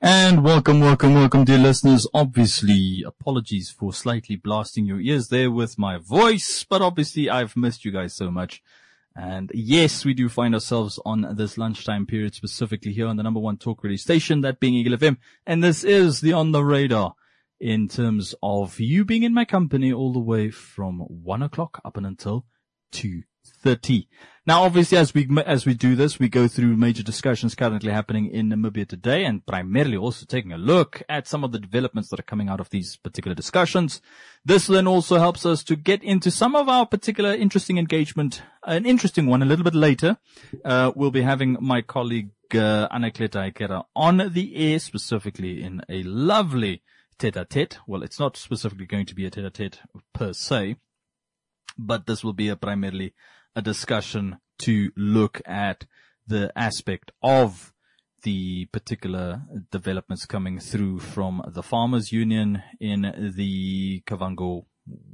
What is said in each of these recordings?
And welcome, dear listeners. Obviously, apologies for slightly blasting your ears there with my voice, but obviously I've missed you guys so much. And yes, we do find ourselves on this lunchtime period, specifically here on the number one talk radio station, that being Eagle FM. And this is the On the Radar in terms of you being in my company all the way from 1 o'clock up and until 2:30. Now, obviously, as we do this, we go through major discussions currently happening in Namibia today, and primarily also taking a look at some of the developments that are coming out of these particular discussions. This then also helps us to get into some of our particular interesting engagement, an interesting one a little bit later. We'll be having my colleague, Anacleta Aikera on the air, specifically in a lovely tete-a-tete. Well, it's not specifically going to be a tete-a-tete per se, but this will be primarily a discussion to look at the aspect of the particular developments coming through from the Farmers Union in the Kavango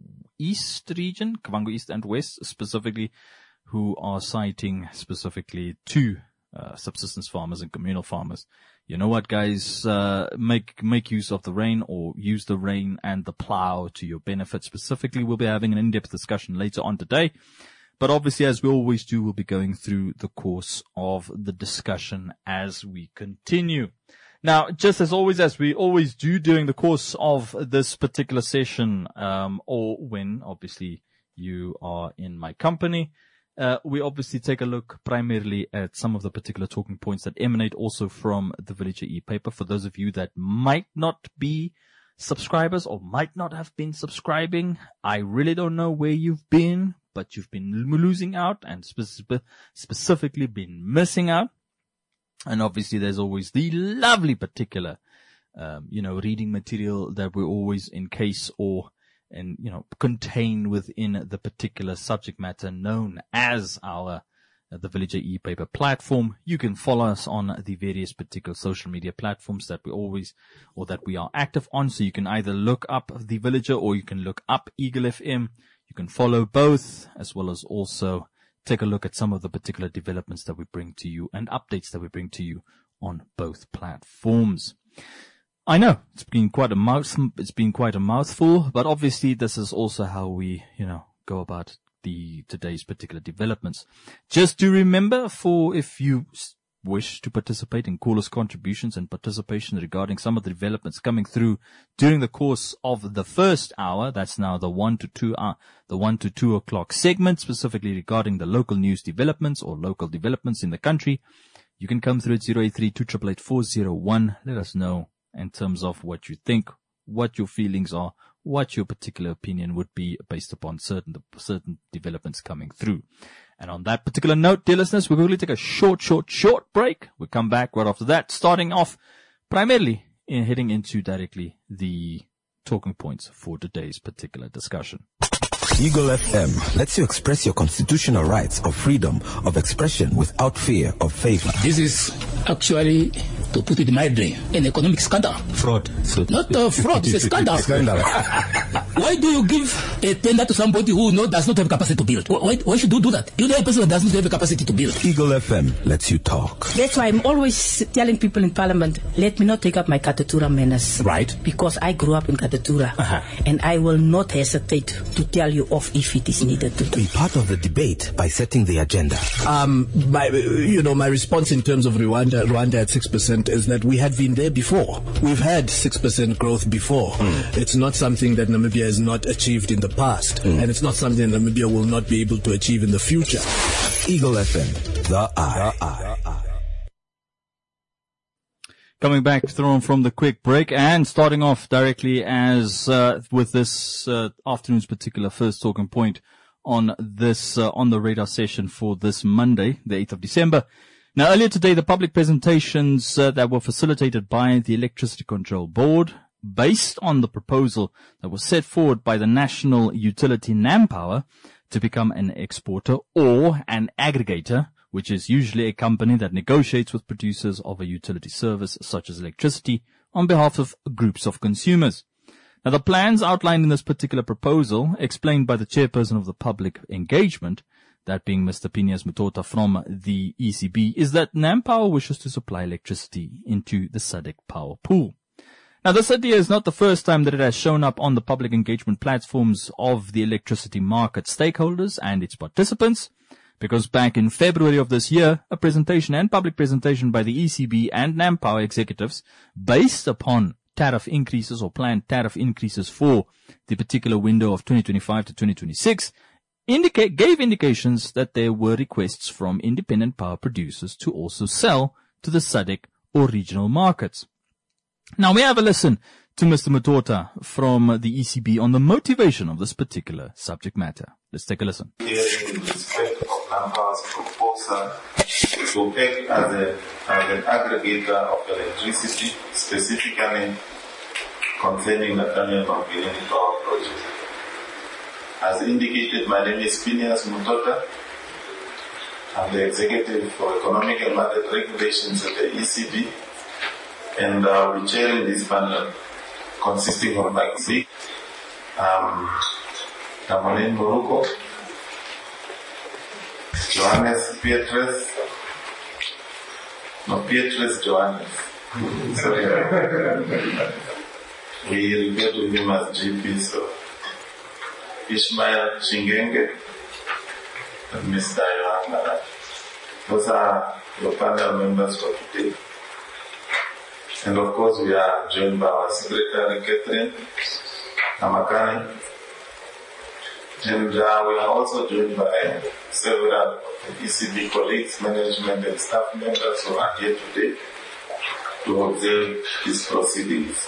East region, Kavango East and West specifically, who are citing specifically two subsistence farmers and communal farmers. You know what, guys, make use of the rain, or use the rain and the plow to your benefit. Specifically, we'll be having an in-depth discussion later on today. But obviously, as we always do, we'll be going through the course of the discussion as we continue. Now, just as always, as we always do during the course of this particular session, or when obviously you are in my company, we obviously take a look primarily at some of the particular talking points that emanate also from the Villager e-paper. For those of you that might not be subscribers or might not have been subscribing, I really don't know where you've been, but you've been losing out and specifically been missing out. And obviously there's always the lovely particular, reading material that we always encase and contain within the particular subject matter known as the Villager e-paper platform. You can follow us on the various particular social media platforms that we are active on. So you can either look up the Villager or you can look up Eagle FM. You can follow both, as well as also take a look at some of the particular developments that we bring to you and updates that we bring to you on both platforms. I know it's been quite a mouthful, but obviously this is also how we, go about today's particular developments. Just do remember, if you wish to participate in callers' contributions and participation regarding some of the developments coming through during the course of the first hour, that's now the 1 to 2 o'clock segment, specifically regarding the local news developments or local developments in the country, you can come through at 083-288-401. Let us know in terms of what you think, what your feelings are, what your particular opinion would be based upon certain developments coming through. And on that particular note, dear listeners, we're going to take a short break. We'll come back right after that, starting off primarily in heading into directly the talking points for today's particular discussion. Eagle FM lets you express your constitutional rights of freedom of expression without fear of favor. This is actually, to put it mildly, an economic scandal. Fraud. Not fraud, it's a scandal. Why do you give a tender to somebody who does not have capacity to build? Why should you do that? You know a person that does not have a capacity to build. Eagle FM lets you talk. That's why I'm always telling people in Parliament, let me not take up my Katatura manners. Right. Because I grew up in Katatura. And I will not hesitate to tell you off if it is needed to. Be part of the debate by setting the agenda. My response in terms of Rwanda at 6% is that we had been there before. We've had 6% growth before. It's not something that Namibia has not achieved in the past, and it's not something that Namibia will not be able to achieve in the future. Eagle FM, the eye. Coming back from the quick break and starting off directly with this afternoon's particular first talking point on this on the radar session for this Monday, the 8th of December. Now, earlier today, the public presentations that were facilitated by the Electricity Control Board, based on the proposal that was set forward by the national utility NamPower to become an exporter or an aggregator, which is usually a company that negotiates with producers of a utility service such as electricity on behalf of groups of consumers. Now, the plans outlined in this particular proposal, explained by the chairperson of the public engagement, that being Mr. Phineas Mutota from the ECB, is that NamPower wishes to supply electricity into the SADC power pool. Now, this idea is not the first time that it has shown up on the public engagement platforms of the electricity market stakeholders and its participants, because back in February of this year, a presentation and public presentation by the ECB and NamPower executives based upon tariff increases or planned tariff increases for the particular window of 2025 to 2026 gave indications that there were requests from independent power producers to also sell to the SADC or regional markets. Now we have a listen to Mr. Mutota from the ECB on the motivation of this particular subject matter. Let's take a listen. Hearing in respect of NamPower's proposal to act as an aggregator of electricity, specifically concerning the Nathaniel Mapileni Power Project. As indicated, my name is Phineas Mutota. I'm the Executive for Economic and Market Regulations at the ECB, and I'll be chairing this panel consisting of my colleague, Tamalin Moruko, Johannes Pietres, Johannes. Sorry. We refer to him as GP, so Ishmael Chingenge and Mr. Yohan Marat. Those are the panel members for today. And of course, we are joined by our Secretary, Catherine Amakani. And we are also joined by several ECB colleagues, management and staff members who are here today to observe these proceedings.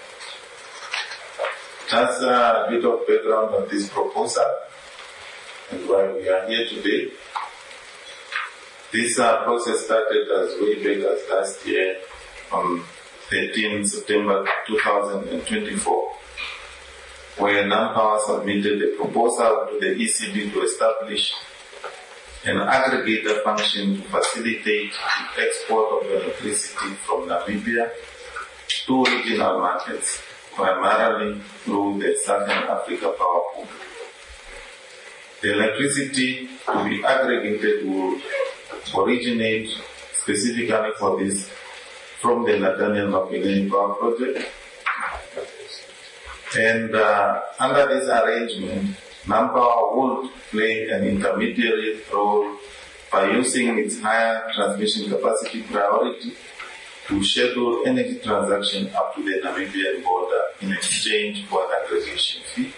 Just a bit of background on this proposal and why we are here today. This process started as way back as last year on 13 September 2024, where NamPower submitted a proposal to the ECB to establish an aggregator function to facilitate the export of electricity from Namibia to regional markets, primarily through the Southern Africa Power Pool. The electricity to be aggregated will originate specifically for this from the Nathaniel Mapileni Power Project. And under this arrangement, NamPower would play an intermediary role by using its higher transmission capacity priority to schedule energy transaction up to the Namibian border in exchange for an aggregation fee,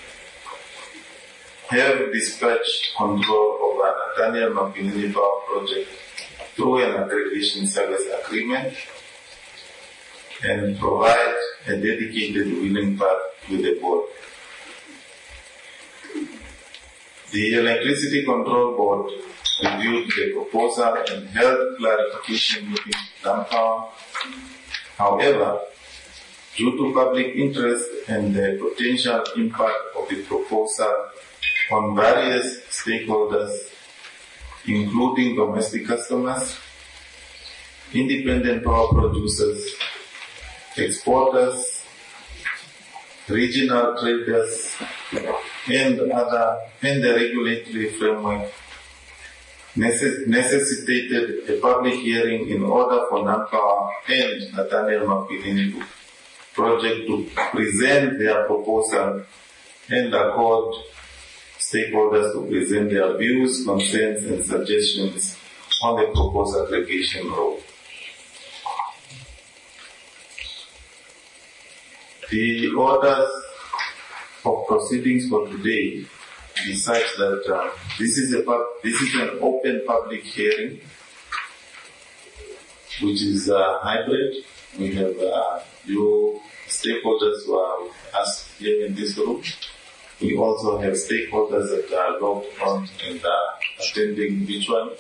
have dispatch control over Nathaniel Mapileni Power Project through an aggregation service agreement, and provide a dedicated wheeling path with the board. The Electricity Control Board reviewed the proposal and held clarification with NamPower. However, due to public interest and the potential impact of the proposal on various stakeholders, including domestic customers, independent power producers, exporters, regional traders, and the regulatory framework necessitated a public hearing in order for NamPower and Nathaniel Mapileni Project to present their proposal and accord stakeholders to present their views, concerns, and suggestions on the proposed aggregation rule. The orders of proceedings for today is such that this is an open public hearing, which is hybrid. We have new stakeholders who are us here in this room. We also have stakeholders that are logged on and attending virtually.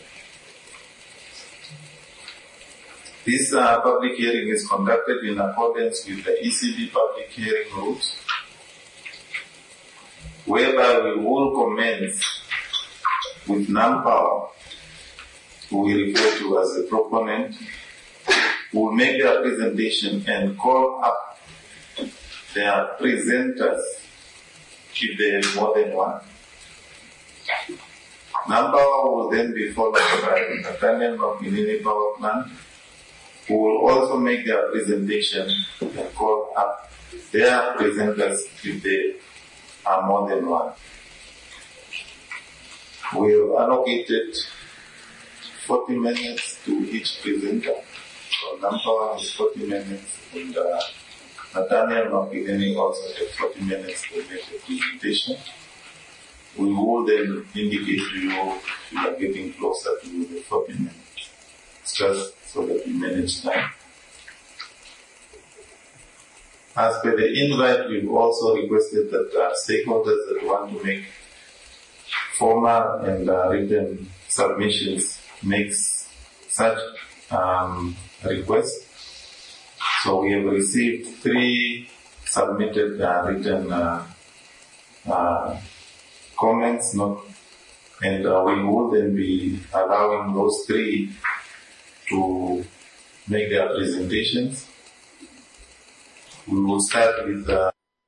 This public hearing is conducted in accordance with the ECB public hearing rules, whereby we will commence with NamPower, who we refer to as the proponent, who will make their presentation and call up their presenters, if there is more than one, Nampower will then be followed by the Daniel Makinini Power Plant, who will also make their presentation and call up their presenters if they are more than one. We have allocated 40 minutes to each presenter. So Nampower is 40 minutes, and Nathaniel Makinini also has 40 minutes to make the presentation. We will then indicate to you if you are getting closer to the 40 minutes, just so that we manage time. As per the invite, we've also requested that stakeholders that want to make formal and written submissions makes such requests. So we have received 3 submitted written comments, and we will then be allowing those 3 to make their presentations. We will start with Now,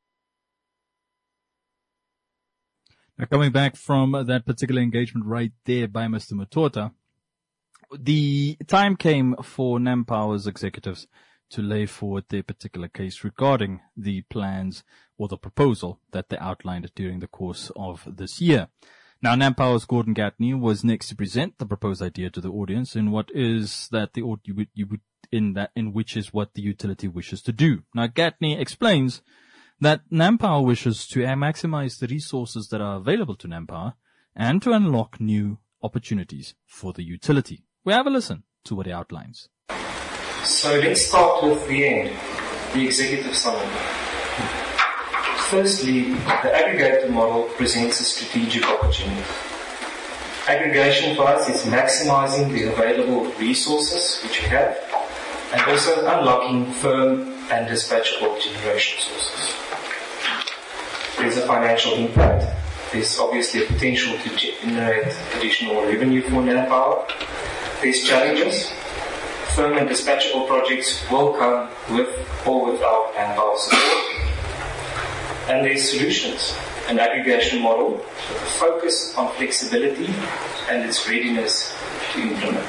coming back from that particular engagement right there by Mr. Mutota, the time came for Nampower's executives to lay forward their particular case regarding the plans or the proposal that they outlined during the course of this year. Now, Nampower's Gordon Gatney was next to present the proposed idea to the audience in what is that which is what the utility wishes to do. Now, Gatney explains that Nampower wishes to maximize the resources that are available to Nampower and to unlock new opportunities for the utility. We have a listen to what he outlines. So let's start with the end, the executive summary. Firstly, the aggregator model presents a strategic opportunity. Aggregation for us is maximizing the available resources which we have and also unlocking firm and dispatchable generation sources. There's a financial impact. There's obviously a potential to generate additional revenue for Nampower. There's challenges. Firm and dispatchable projects will come with or without Nampower support. And there's solutions, an aggregation model with a focus on flexibility and its readiness to implement.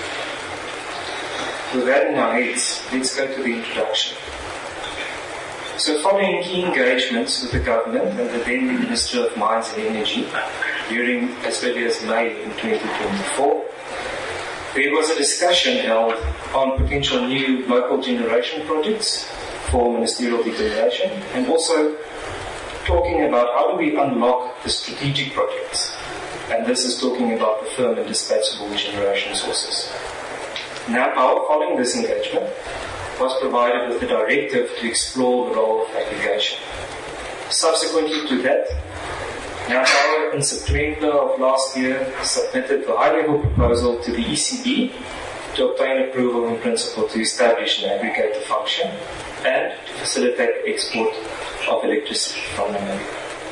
With that in our heads, let's go to the introduction. So following key engagements with the government and the then Minister of Mines and Energy during as early as May in 2024, there was a discussion held on potential new local generation projects for ministerial determination and also talking about how do we unlock the strategic projects. And this is talking about the firm and dispatchable generation sources. Nampower, following this engagement, was provided with a directive to explore the role of aggregation. Subsequently to that, Nampower in September of last year submitted the high-level proposal to the ECB to obtain approval in principle to establish an aggregator function and to facilitate the export of electricity from Namibia.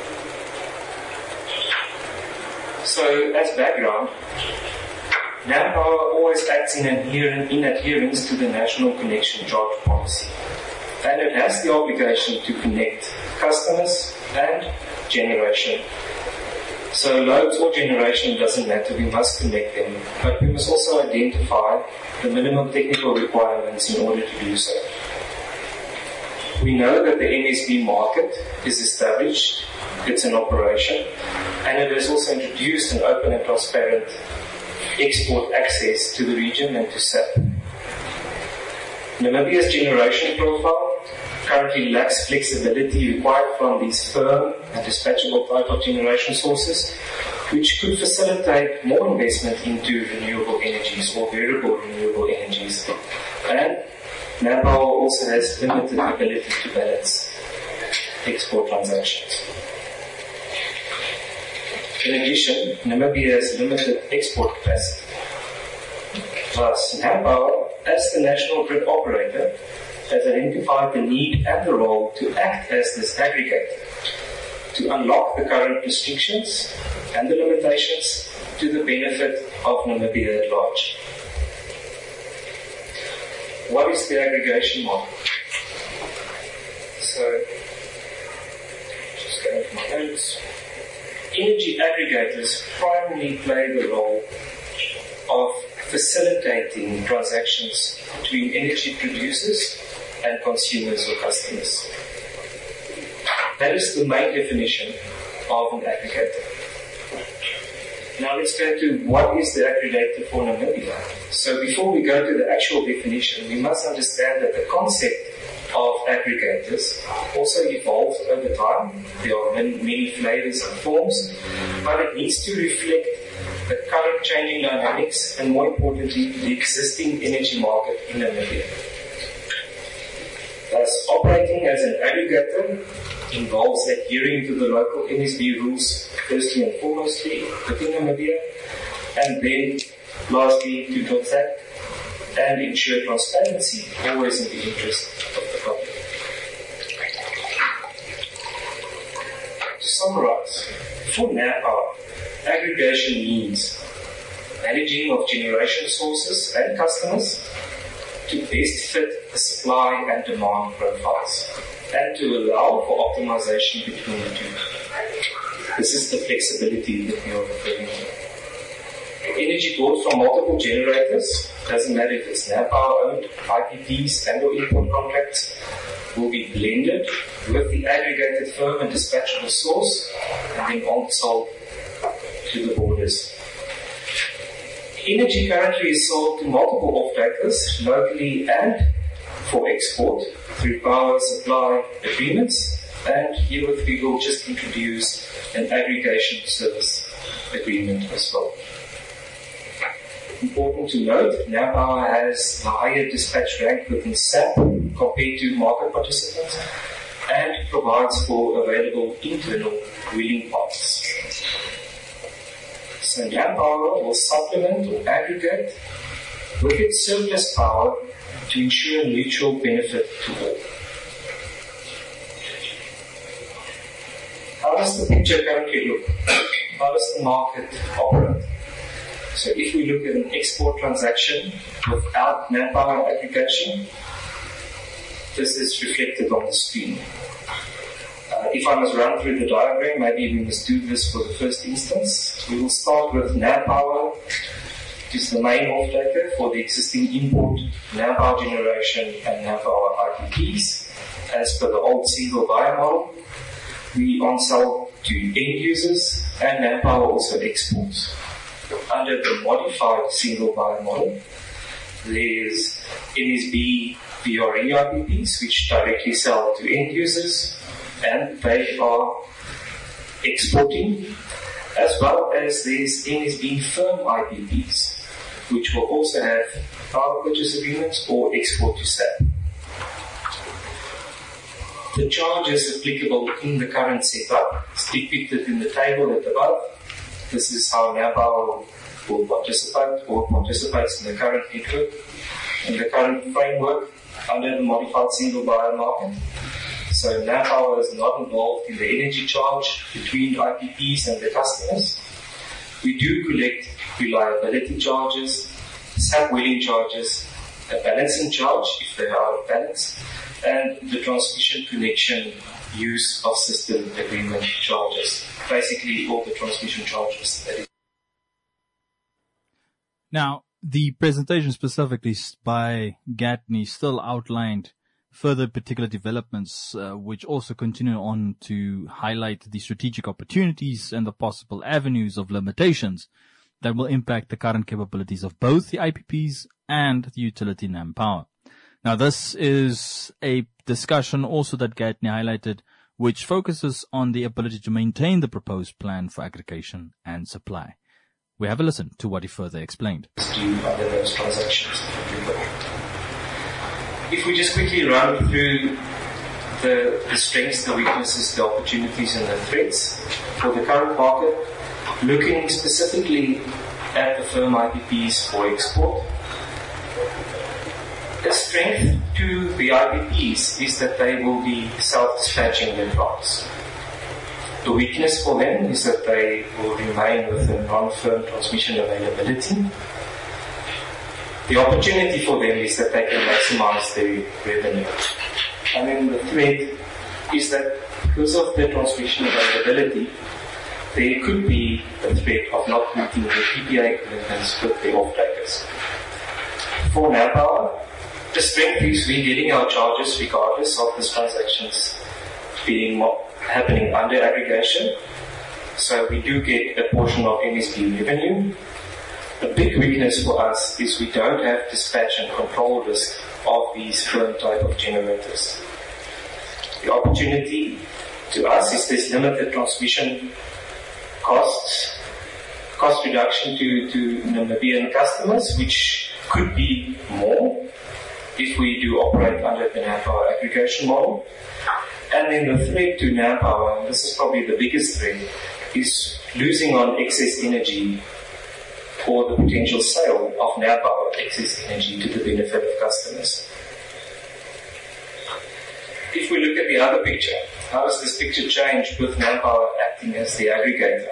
So, as background, Nampower always acts in adherence to the National Connection Charter policy, and it has the obligation to connect customers and generation. So loads or generation doesn't matter, we must connect them, but we must also identify the minimum technical requirements in order to do so. We know that the MSB market is established, it's in operation, and it has also introduced an open and transparent export access to the region and to SAP. Namibia's generation profile currently lacks flexibility required from these firm and dispatchable type of generation sources, which could facilitate more investment into renewable energies or variable renewable energies. And Nampower also has limited ability to balance export transactions. In addition, Namibia has limited export capacity. Thus, Nampower, as the national grid operator, has identified the need and the role to act as this aggregator, to unlock the current restrictions and the limitations to the benefit of Namibia at large. What is the aggregation model? So, just going to my notes. energy aggregators primarily play the role of facilitating transactions between energy producers and consumers or customers. That is the main definition of an aggregator. Now let's go to what is the aggregator for Namibia. So before we go to the actual definition, we must understand that the concept of aggregators also evolved over time. There are many flavors and forms, but it needs to reflect the current changing dynamics and, more importantly, the existing energy market in Namibia. Thus, operating as an aggregator involves adhering to the local NSB rules, firstly and foremostly within Namibia, and then lastly to transact and ensure transparency, always in the interest of the public. To summarize, for NAPOWER, aggregation means managing of generation sources and customers to best fit the supply and demand profiles and to allow for optimization between the two. This is the flexibility that we are referring to. Energy bought from multiple generators, doesn't matter if it's NAPOWER owned, IPPs and or import contracts, will be blended with the aggregated firm and dispatchable source and then on-sold to the borders. Energy currently is sold to multiple off-takers, locally and for export, through power supply agreements, and herewith we will just introduce an aggregation service agreement as well. Important to note, NAPOWER has a higher dispatch rank within SAP compared to market participants and provides for available internal wheeling parts. So NAPOWER will supplement or aggregate with its surplus power to ensure mutual benefit to all. How does the picture currently look? How does the market operate? So if we look at an export transaction without NAPOWER aggregation, this is reflected on the screen. If I must run through the diagram, maybe we must do this for the first instance. We will start with NAPOWER, which is the main off-taker for the existing import, NAPOWER generation and NAPOWER IPPs. As per the old single buyer model, we on-sell to end users and NAPOWER also exports. Under the modified single buyer model, there's NSB VRE IPPs, which directly sell to end users, and they are exporting, as well as there's NSB firm IPPs, which will also have power purchase agreements or export to SAP. The charges applicable in the current setup is depicted in the table at the above. This is how NAPOWER will participate or participates in the current network, in the current framework under the modified single buyer market. So NAPOWER is not involved in the energy charge between IPPs and the customers. We do collect reliability charges, SAP wheeling charges, a balancing charge if they are out of balance, and the transmission connection use of system agreement charges. Basically all the transmission charges. Now, the presentation specifically by Gatney still outlined further particular developments, which also continue on to highlight the strategic opportunities and the possible avenues of limitations that will impact the current capabilities of both the IPPs and the utility NAMPower. Now, this is a discussion also that Gatney highlighted, which focuses on the ability to maintain the proposed plan for aggregation and supply. We have a listen to what he further explained. Under those transactions. If we just quickly run through the strengths, the weaknesses, the opportunities and the threats for the current market, looking specifically at the firm IPPs for export. The strength to the IPPs is that they will be self-dispatching their plants. The weakness for them is that they will remain with a non-firm transmission availability. The opportunity for them is that they can maximize their revenue. And then the threat is that because of the transmission availability, there could be a threat of not meeting the PPA commitments with the off-takers. For NamPower, the strength is we're getting our charges regardless of these transactions happening under aggregation. So we do get a portion of MSB revenue. The big weakness for us is we don't have dispatch and control risk of these firm type of generators. The opportunity to us is this limited transmission cost reduction to Namibian customers, which could be more if we do operate under the NamPower aggregation model. And then the threat to NamPower, and this is probably the biggest threat, is losing on excess energy or the potential sale of NamPower excess energy to the benefit of customers. If we look at the other picture, how does this picture change with NamPower acting as the aggregator?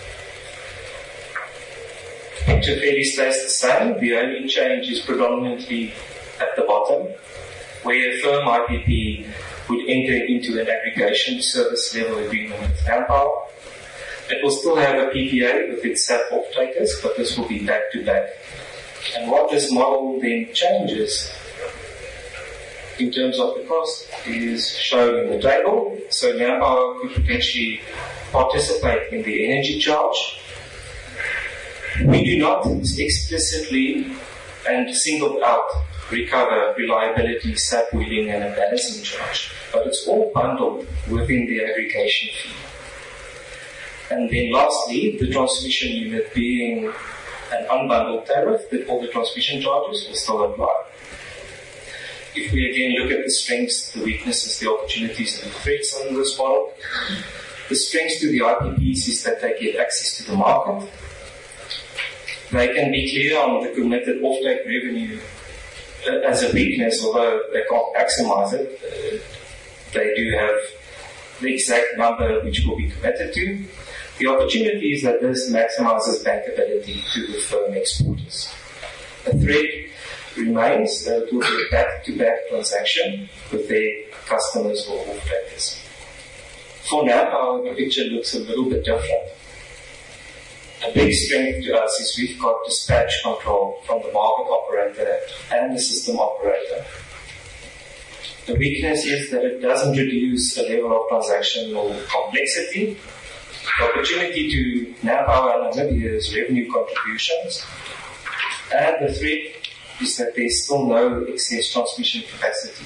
The picture fairly stays the same. The only change is predominantly at the bottom, where a firm IPP would enter into an aggregation service level agreement with NamPower. It will still have a PPA with its SAP off-takers, but this will be back-to-back. And what this model then changes in terms of the cost is shown in the table. So NamPower could potentially participate in the energy charge. We do not explicitly and singled out recover reliability, SAP wheeling and a balancing charge, but it's all bundled within the aggregation fee. And then lastly, the transmission unit being an unbundled tariff, that all the transmission charges will still apply. If we again look at the strengths, the weaknesses, the opportunities and the threats under this model, the strengths to the IPPs is that they get access to the market. They can be clear on the committed offtake revenue as a weakness, although they can't maximize it. They do have the exact number which will be committed to. The opportunity is that this maximizes bankability to the firm exporters. The threat remains that it will be a back-to-back transaction with their customers or off-takers. For now, the picture looks a little bit different. A big strength to us is we've got dispatch control from the market operator and the system operator. The weakness is that it doesn't reduce the level of transactional complexity. The opportunity to NamPower and Namibia's revenue contributions, and the threat is that there's still no excess transmission capacity.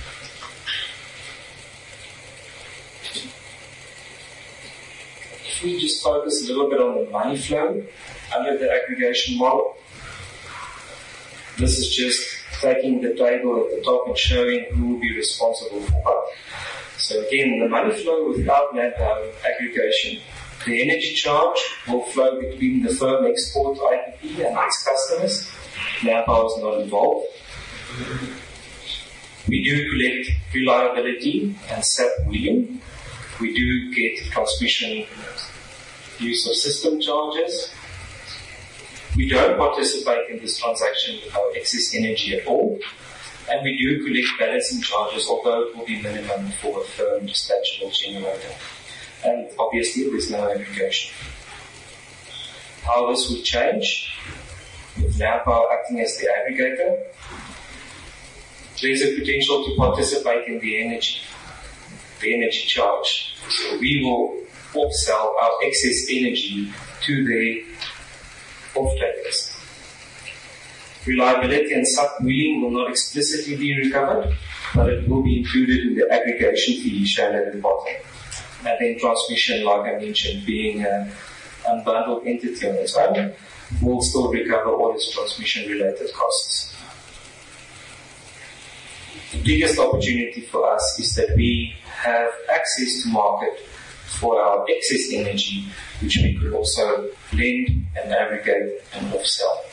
If we just focus a little bit on the money flow under the aggregation model, this is just taking the table at the top and showing who will be responsible for what. So again, the money flow without NamPower aggregation, the energy charge will flow between the firm export IPP and its customers. NamPower is not involved. We do collect reliability and SAP wheeling. We do get transmission use of system charges. We don't participate in this transaction with our excess energy at all. And we do collect balancing charges, although it will be minimum for a firm dispatchable generator. And obviously there's no aggregation. How this would change with NamPower acting as the aggregator, there's a potential to participate in the energy charge. So we will upsell our excess energy to the off-takers. Reliability and sub-wheeling will not explicitly be recovered, but it will be included in the aggregation fee shown at the bottom. And then transmission, like I mentioned, being an unbundled entity on its own, will still recover all its transmission-related costs. The biggest opportunity for us is that we have access to market for our excess energy, which we could also blend and aggregate and off-sell.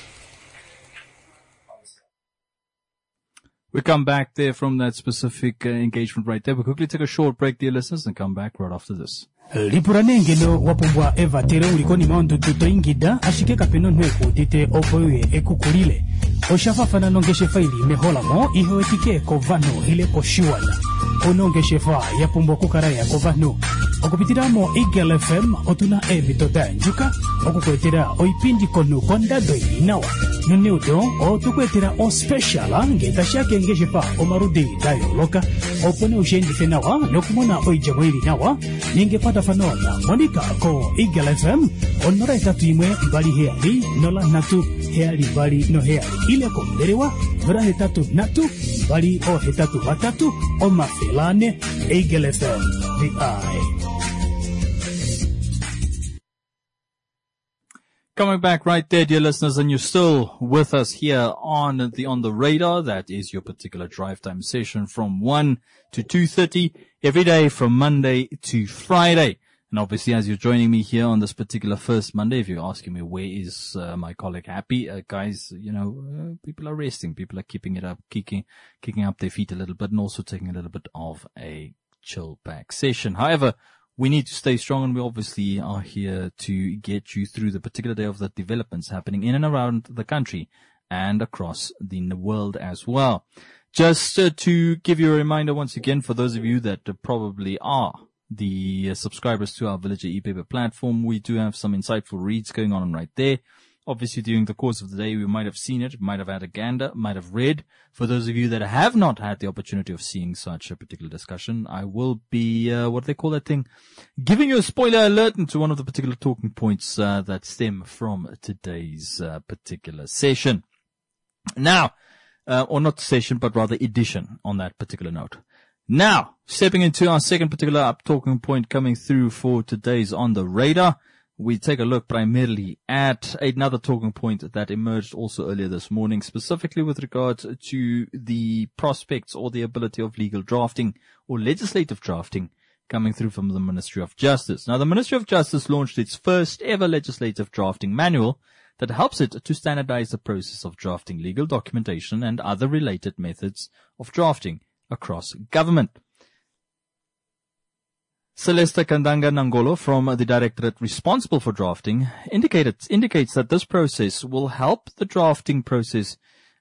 We come back there from that specific engagement right there. We'll quickly take a short break, dear listeners, and come back right after this. Lipuranengelo wapumbwa Eva tere ulikoni maundu tutoingida ashike kapeno nweku tite opoye ekukulile. Oshafafana nongeshe faili mehola mo ihewetike kovano ile koshiwala. Onongeshe fa yapumbwa kukaraya kovano. okupitiramo Eagle FM otuna mitoda njuka okukwetera oipindi konu kondado inawa nuneudo otukwetera o special ngetashake ngeshepa omarudi dayoloka opone ushendife nawa nokumona oijamwiri nawa ningepata fanona monika ko Eagle FM onora etatu imwe mbali heali nola natu heali mbali no heali ile komberewa nora hetatu natu mbali o hetatu batatu o mafelane Eagle FM the eye. Coming back right there, dear listeners, and you're still with us here on the radar. That is your particular drive time session from 1 to 2:30 every day from Monday to Friday. And obviously, as you're joining me here on this particular first Monday, if you're asking me where is my colleague Happy, guys, people are resting, people are keeping it up, kicking up their feet a little bit, and also taking a little bit of a chill back session. However, we need to stay strong, and we obviously are here to get you through the particular day of the developments happening in and around the country and across the world as well. Just to give you a reminder once again, for those of you that probably are the subscribers to our Villager e-paper platform, we do have some insightful reads going on right there. Obviously, during the course of the day, we might have seen it, might have had a gander, might have read. For those of you that have not had the opportunity of seeing such a particular discussion, I will be, what do they call that thing? Giving you a spoiler alert into one of the particular talking points that stem from today's particular session. Now, or not session, but rather edition on that particular note. Now, stepping into our second particular talking point coming through for today's On the Radar, we take a look primarily at another talking point that emerged also earlier this morning, specifically with regard to the prospects or the ability of legal drafting or legislative drafting coming through from the Ministry of Justice. Now, the Ministry of Justice launched its first ever legislative drafting manual that helps it to standardize the process of drafting legal documentation and other related methods of drafting across government. Celeste Kandanga Nangolo from the Directorate responsible for drafting indicates that this process will help the drafting process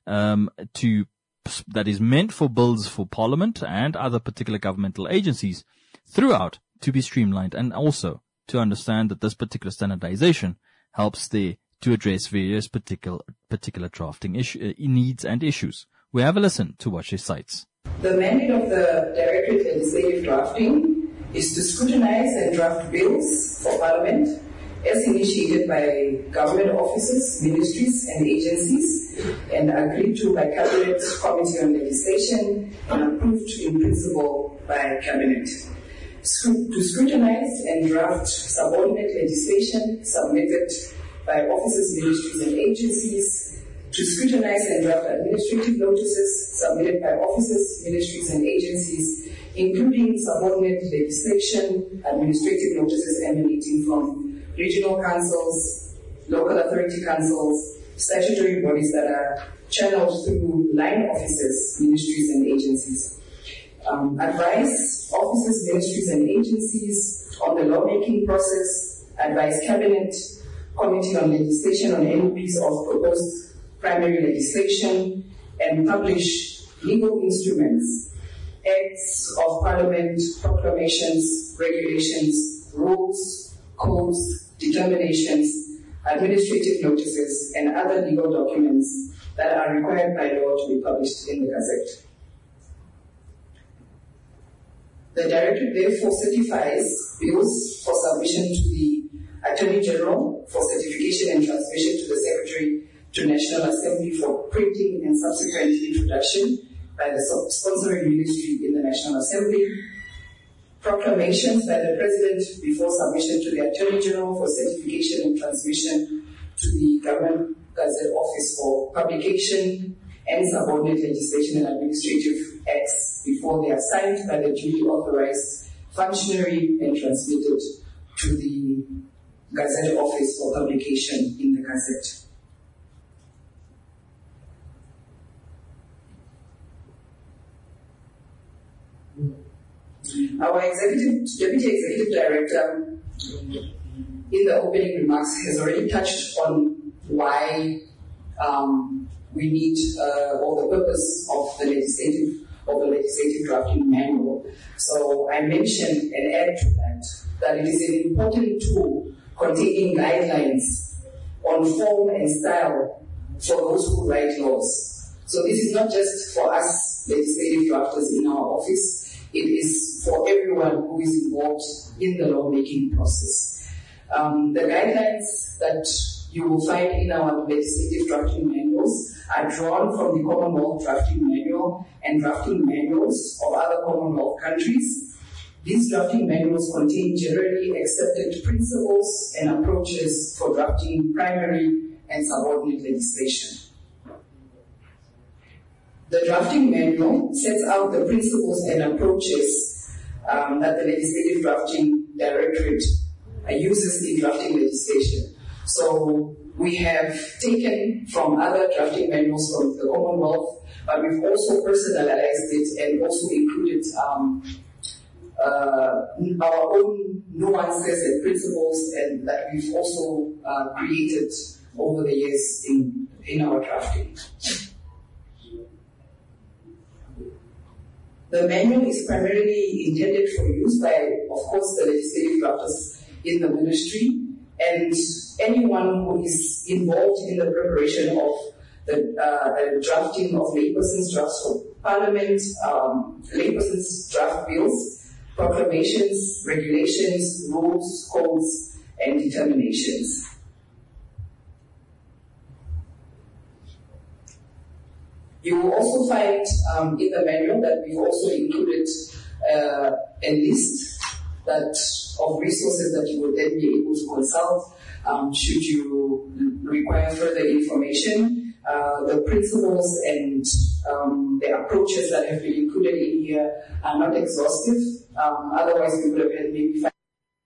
that is meant for bills for Parliament and other particular governmental agencies throughout to be streamlined, and also to understand that this particular standardization helps there to address various particular drafting needs and issues. We have a listen to what she cites. The mandate of the Directorate Legislative Drafting is to scrutinize and draft bills for Parliament as initiated by government offices, ministries and agencies and agreed to by Cabinet Committee on Legislation and approved in principle by Cabinet. To scrutinize and draft subordinate legislation submitted by offices, ministries and agencies, to scrutinize and draft administrative notices submitted by offices, ministries and agencies, including subordinate legislation, administrative notices emanating from regional councils, local authority councils, statutory bodies that are channeled through line offices, ministries and agencies. Advise offices, ministries and agencies on the lawmaking process, advise Cabinet Committee on Legislation on any piece of proposed primary legislation, and publish legal instruments, acts of Parliament, proclamations, regulations, rules, codes, determinations, administrative notices, and other legal documents that are required by law to be published in the Gazette. The Directorate therefore certifies bills for submission to the Attorney General for certification and transmission to the Secretary to National Assembly for printing and subsequent introduction by the sponsoring ministry in the National Assembly. Proclamations by the President before submission to the Attorney General for certification and transmission to the Government Gazette Office for publication, and subordinate legislation and administrative acts before they are signed by the duly authorized functionary and transmitted to the Gazette Office for publication in the Gazette. Our Deputy Executive Director, in the opening remarks, has already touched on why we need, or the purpose of the legislative of the legislative drafting manual. So I mentioned and add to that it is an important tool containing guidelines on form and style for those who write laws. So this is not just for us legislative drafters in our office, it is for everyone who is involved in the lawmaking process. The guidelines that you will find in our legislative drafting manuals are drawn from the Commonwealth Drafting Manual and drafting manuals of other Commonwealth countries. These drafting manuals contain generally accepted principles and approaches for drafting primary and subordinate legislation. The drafting manual sets out the principles and approaches that the Legislative Drafting Directorate uses in drafting legislation. So we have taken from other drafting manuals from the Commonwealth, but we've also personalized it and also included our own nuances and principles, and that we've also created over the years in our drafting. The manual is primarily intended for use by, of course, the legislative drafters in the ministry and anyone who is involved in the preparation of the drafting of layperson's drafts for Parliament, layperson's draft bills, proclamations, regulations, rules, codes, and determinations. You will also find in the manual that we've also included a list of resources that you will then be able to consult should you require further information. The principles and the approaches that have been included in here are not exhaustive. Otherwise, we would have had maybe 5.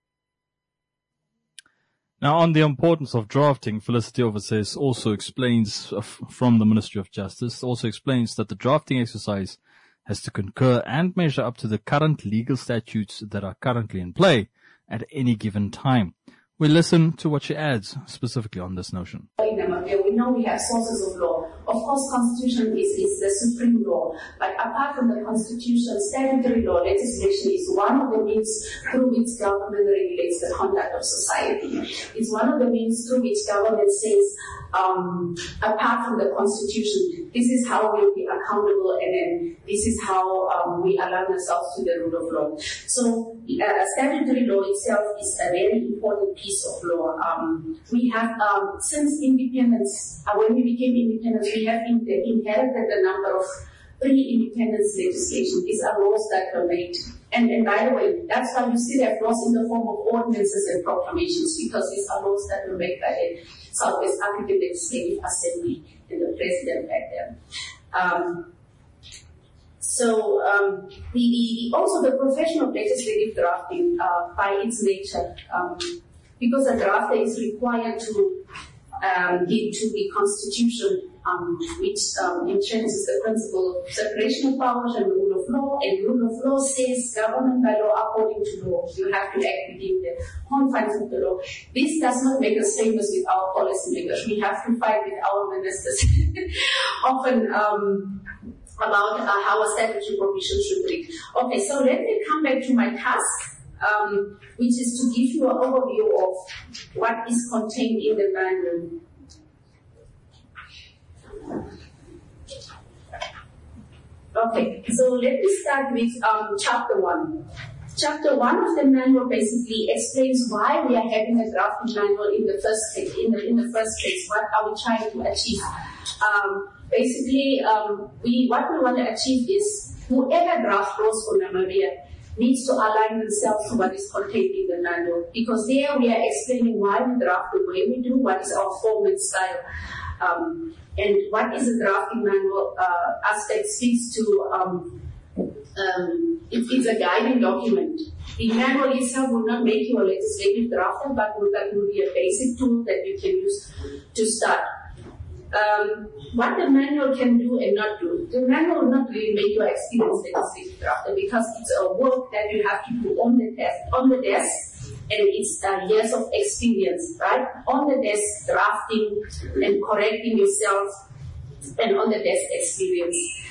Now, on the importance of drafting, Felicity Oversays also explains from the Ministry of Justice, also explains that the drafting exercise has to concur and measure up to the current legal statutes that are currently in play at any given time. We listen to what she adds specifically on this notion. In Namibia, we know we have sources of law. Of course, Constitution is the supreme law. But apart from the Constitution, statutory law legislation is one of the means through which government regulates the conduct of society. It's one of the means through which government says, apart from the Constitution, this is how we'll be accountable, and then this is how we align ourselves to the rule of law. So statutory law itself is a very important piece of law. We have, since independence, when we became independent, we have inherited a number of pre-independence legislation. These are laws that were made. And by the way, that's why you still have laws in the form of ordinances and proclamations, because these are laws that were made by the Southwest African Legislative Assembly and the president back then. Also the profession of legislative drafting, by its nature, because a drafter is required to give to the Constitution, which entrenches the principle of separation of powers and rule of law. And rule of law says government by law according to law. You have to act within the confines of the law. This does not make us famous with our policymakers. We have to fight with our ministers often about how a statutory provision should read. Okay, so let me come back to my task, which is to give you an overview of what is contained in the manual. Okay, so let me start with chapter 1. Chapter 1 of the manual basically explains why we are having a drafting manual in the first place. In the first place, what are we trying to achieve? What we want to achieve is whoever drafts laws for Namibia needs to align themselves to what is contained in the manual, because there we are explaining why we draft the way we do, what is our form and style, and what is the drafting manual aspect speaks to. It's a guiding document. The manual itself will not make you a legislative drafter, but that will be a basic tool that you can use to start. What the manual can do and not do. The manual will not really make you an experienced legislative drafter, because it's a work that you have to do on the desk, and it's years of experience, right? On the desk, drafting and correcting yourself, and on the desk experience.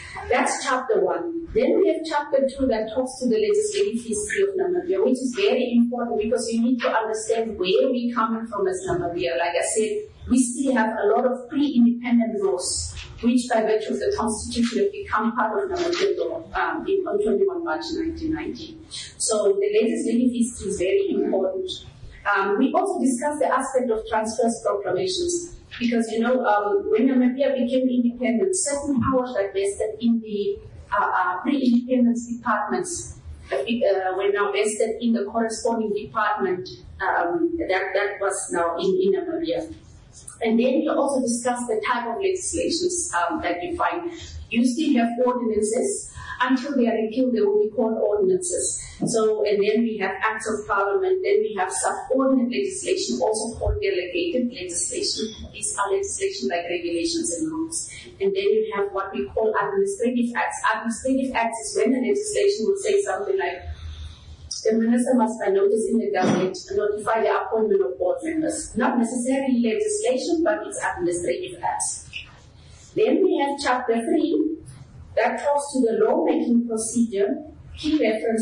That's chapter 1. Then we have chapter 2 that talks to the legislative history of Namibia, which is very important because you need to understand where we're coming from as Namibia. Like I said, we still have a lot of pre-independent laws, which by virtue of the constitution have become part of Namibian law on 21 March 1990. So the legislative history is very important. We also discussed the aspect of transfers proclamations. Because, when Namibia became independent, certain powers that vested in the pre-independence departments were now vested in the corresponding department that was now in Namibia. And then we also discussed the type of legislations that you find. You still have ordinances. Until they are repealed, they will be called ordinances. So, and then we have acts of parliament, then we have subordinate legislation, also called delegated legislation. These are legislation like regulations and rules. And then you have what we call administrative acts. Administrative acts is when the legislation will say something like, the minister must by notice in the government notify the appointment of board members. Not necessarily legislation, but it's administrative acts. Then we have chapter 3, that talks to the lawmaking procedure, key reference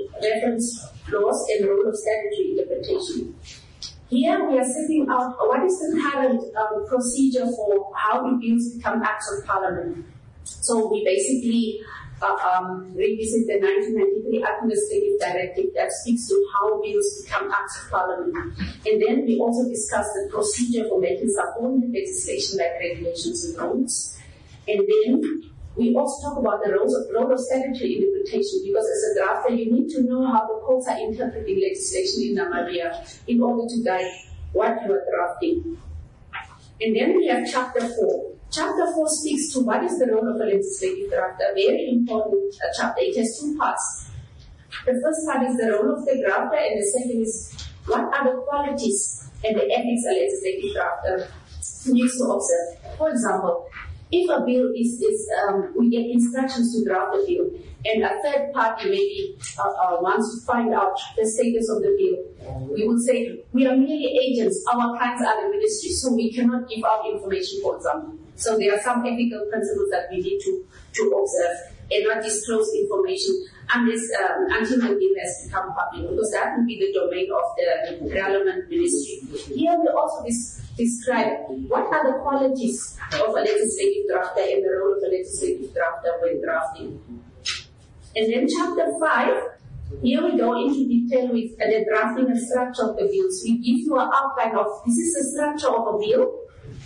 laws, and role of statutory interpretation. Here we are setting out what is the current procedure for how do bills become acts of parliament. So we basically revisit the 1993 administrative directive that speaks to how bills become acts of parliament. And then we also discuss the procedure for making subordinate legislation like regulations and rules. And then we also talk about the role of statutory interpretation, because as a drafter, you need to know how the courts are interpreting legislation in Namibia in order to guide what you are drafting. And then we have chapter 4. Chapter 4 speaks to what is the role of a legislative drafter. Very important chapter. It has 2 parts. The first part is the role of the drafter, and the second is what are the qualities and the ethics a legislative drafter needs to observe. For example, if a bill we get instructions to draft a bill, and a third party maybe wants to find out the status of the bill, we would say, we are merely agents, our clients are the ministry, so we cannot give out information, for example. So there are some ethical principles that we need to observe and not disclose information until the bill has become public, because that will be the domain of the relevant ministry. Here we also describe what are the qualities of a legislative drafter and the role of a legislative drafter when drafting. And then chapter 5, here we go into detail with the drafting and structure of the bills. We give you an outline of this is the structure of a bill.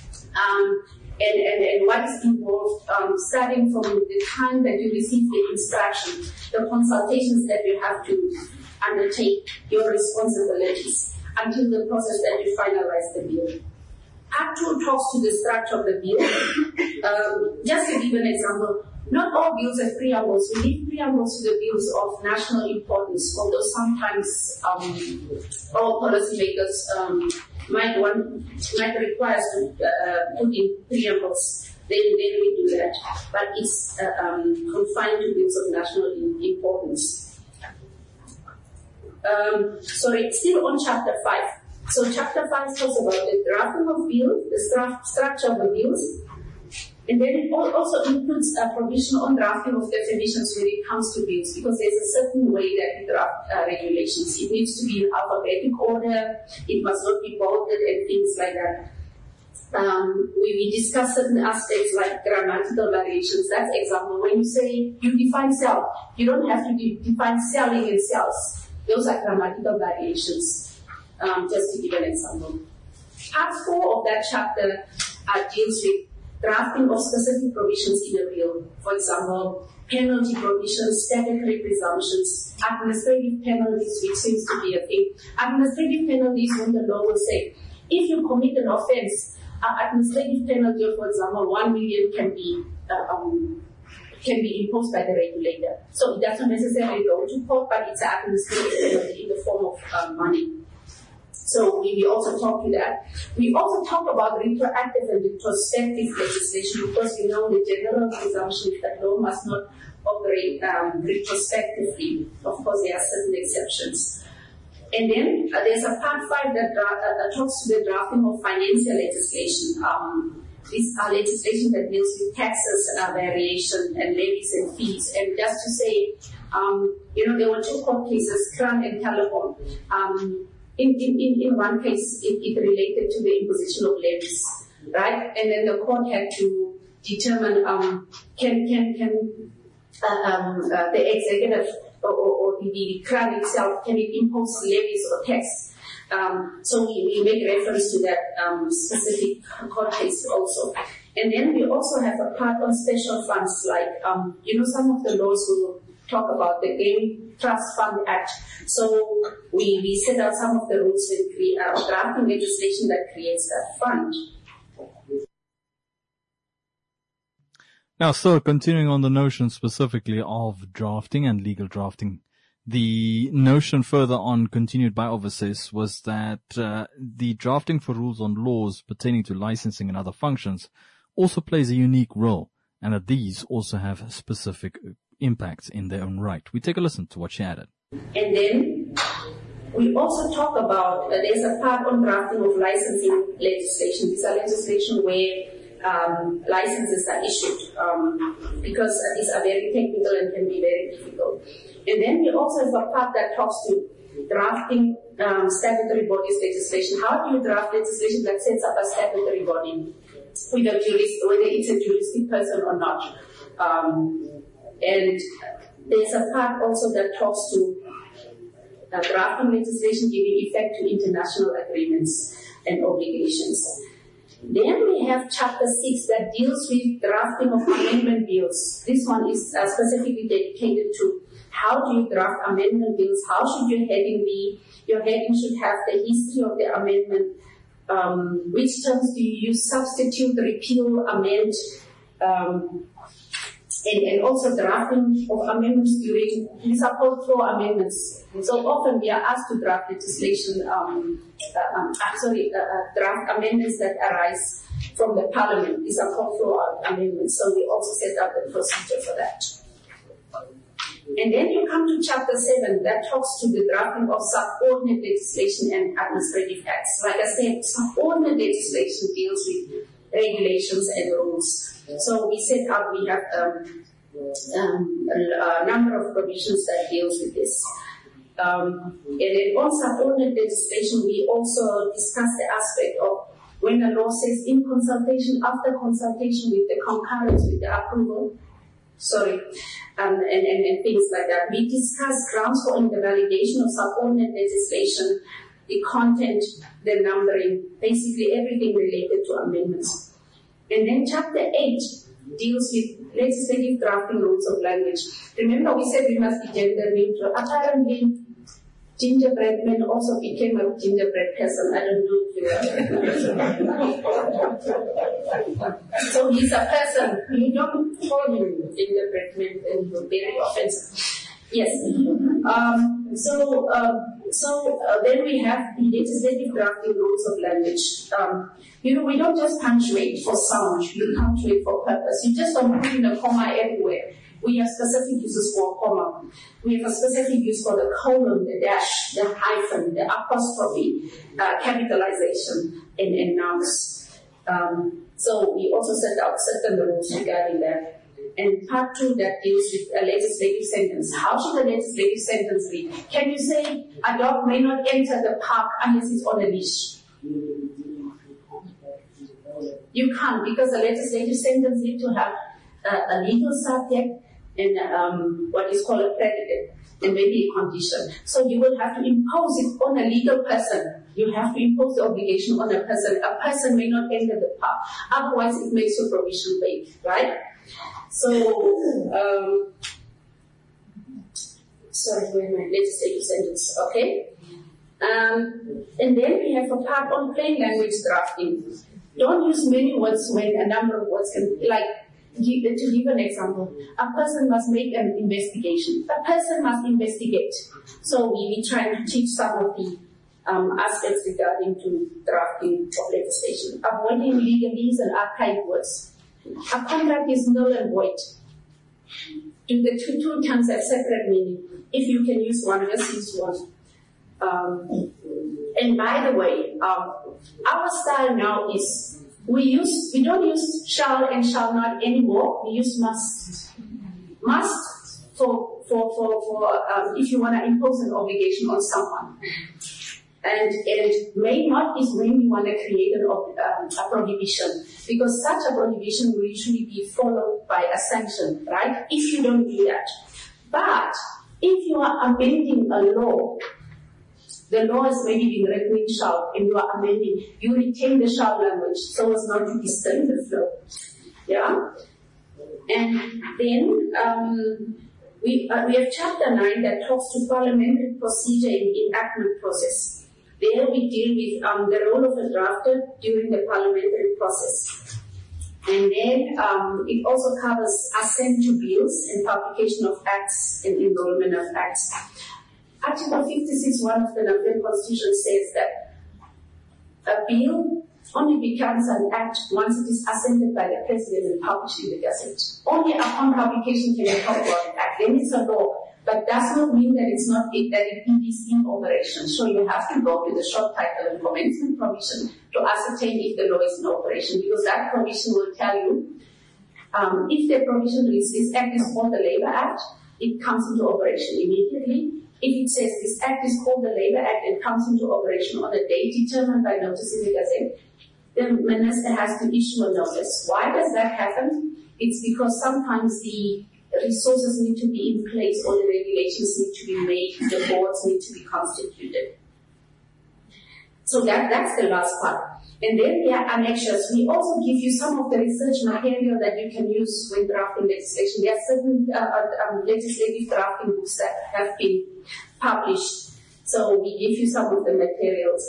And what is involved, starting from the time that you receive the instruction, the consultations that you have to undertake, your responsibilities, until the process that you finalize the bill. Part 2 talks to the structure of the bill. Just to give an example, not all bills have preambles. We leave preambles to the bills of national importance, although sometimes all policymakers might require us to put in preambles. Then we do that. But it's confined to bills of national importance. Still on chapter 5. So chapter 5 talks about the drafting of bills, the structure of the bills, and then it also includes a provision on drafting of definitions when it comes to bills, because there's a certain way that we draft regulations. It needs to be in alphabetic order, it must not be bolded and things like that. We discuss certain aspects like grammatical variations. That's example. When you say you define sell, you don't have to define selling and sells. Those are grammatical variations. Just to give an example. Part 4 of that chapter deals with drafting of specific provisions in a bill. For example, penalty provisions, statutory presumptions, administrative penalties, which seems to be a thing. Administrative penalties, when the law will say, if you commit an offense, administrative penalty of, for example, 1 million can be imposed by the regulator. So it doesn't necessarily go to court, but it's an administrative penalty in the form of money. So we also talk to that. We also talk about retroactive and retrospective legislation, because we know the general presumption that law must not operate retrospectively. Of course, there are certain exceptions. And then there's a part 5 that talks to the drafting of financial legislation. These are legislation that deals with taxes, variation, and levies and fees. And just to say, there were two court cases, Crown and Telecom. In one case, it related to the imposition of levies, right? And then the court had to determine can the executive or the Crown itself, can it impose levies or tax? So we make reference to that specific court case also. And then we also have a part on special funds, like, some of the laws will talk about the Game Trust Fund Act. So we set out some of the rules when drafting legislation that creates that fund. Now, so continuing on the notion specifically of drafting and legal drafting, the notion further on continued by Overseas was that the drafting for rules on laws pertaining to licensing and other functions also plays a unique role, and that these also have specific impacts in their own right. We take a listen to what she added. And then we also talk about, there's a part on drafting of licensing legislation. These are legislation where licenses are issued because these are very technical and can be very difficult. And then we also have a part that talks to drafting statutory bodies legislation. How do you draft legislation that sets up a statutory body with a jurist, whether it's a juristic person or not? And there's a part also that talks to drafting legislation giving effect to international agreements and obligations. Then we have Chapter 6 that deals with drafting of amendment bills. This one is specifically dedicated to how do you draft amendment bills, how should your heading be? Your heading should have the history of the amendment, which terms do you use, substitute, repeal, amend, and also drafting of amendments during, these are called floor amendments. So often we are asked to draft legislation, draft amendments that arise from the parliament. These are called floor amendments. So we also set up the procedure for that. And then you come to Chapter 7 that talks to the drafting of subordinate legislation and administrative acts. Like I said, subordinate legislation deals with regulations and rules. So we set up, we have a number of provisions that deals with this. And then on subordinate legislation, we also discuss the aspect of when the law says in consultation, after consultation with the concurrence, with the approval, and things like that. We discuss grounds for invalidation of subordinate legislation, the content, the numbering, basically everything related to amendments. And then Chapter 8 deals with legislative drafting rules of language. Remember, we said we must be gender neutral. Apparently, Gingerbread Man also became a gingerbread person. I don't know if you So he's a person. You don't call him gingerbread man and you're very offensive. Yes. Then we have the legislative drafting rules of language. We don't just punctuate for sound, you punctuate for purpose. You just don't put in a comma everywhere. We have specific uses for a comma. We have a specific use for the colon, the dash, the hyphen, the apostrophe, capitalization, and nouns. So we also set out certain rules regarding that. And part 2 that deals with a legislative sentence. How should a legislative sentence read? Can you say a dog may not enter the park unless it's on a leash? You can't, because a legislative sentence needs to have a legal subject and what is called a predicate and maybe a condition. So you will have to impose it on a legal person. You have to impose the obligation on a person. A person may not enter the park. Otherwise, it makes your provision vague, right? So, where my legislative sentence, okay? And then we have a part on plain language drafting. Don't use many words when a number of words can, to give an example, a person must make an investigation. A person must investigate. So we try to teach some of the aspects regarding to drafting of legislation. Avoiding legalese and archaic words. A contract is null and void. Do the two terms have separate meaning? If you can use one, just use one. And by the way, our style now is we don't use shall and shall not anymore. We use must. Must for if you want to impose an obligation on someone. And may not is when you want to create a prohibition, because such a prohibition will usually be followed by a sanction, right? If you don't do that. But if you are amending a law, the law has maybe been written in shall, and you are amending, you retain the shall language so as not to disturb the flow. Yeah? And then we have chapter 9 that talks to parliamentary procedure in enactment process. There we deal with the role of a drafter during the parliamentary process. And then it also covers assent to bills and publication of acts and enrollment of acts. Article 56(1) of the Namibian Constitution says that a bill only becomes an act once it is assented by the President and published in the Gazette. Only upon publication can you talk about an act. Then it's a law. But does not mean that it is in operation. So you have to go to the short title and commencement provision to ascertain if the law is in operation, because that provision will tell you if the provision reads this act is called the Labour Act, it comes into operation immediately. If it says this act is called the Labour Act and comes into operation on a date determined by notice in the Gazette, the minister has to issue a notice. Why does that happen? It's because sometimes the resources need to be in place, or the regulations need to be made, the boards need to be constituted. So that's the last part. And then there are annexures. We also give you some of the research material that you can use when drafting legislation. There are certain legislative drafting books that have been published. So we give you some of the materials.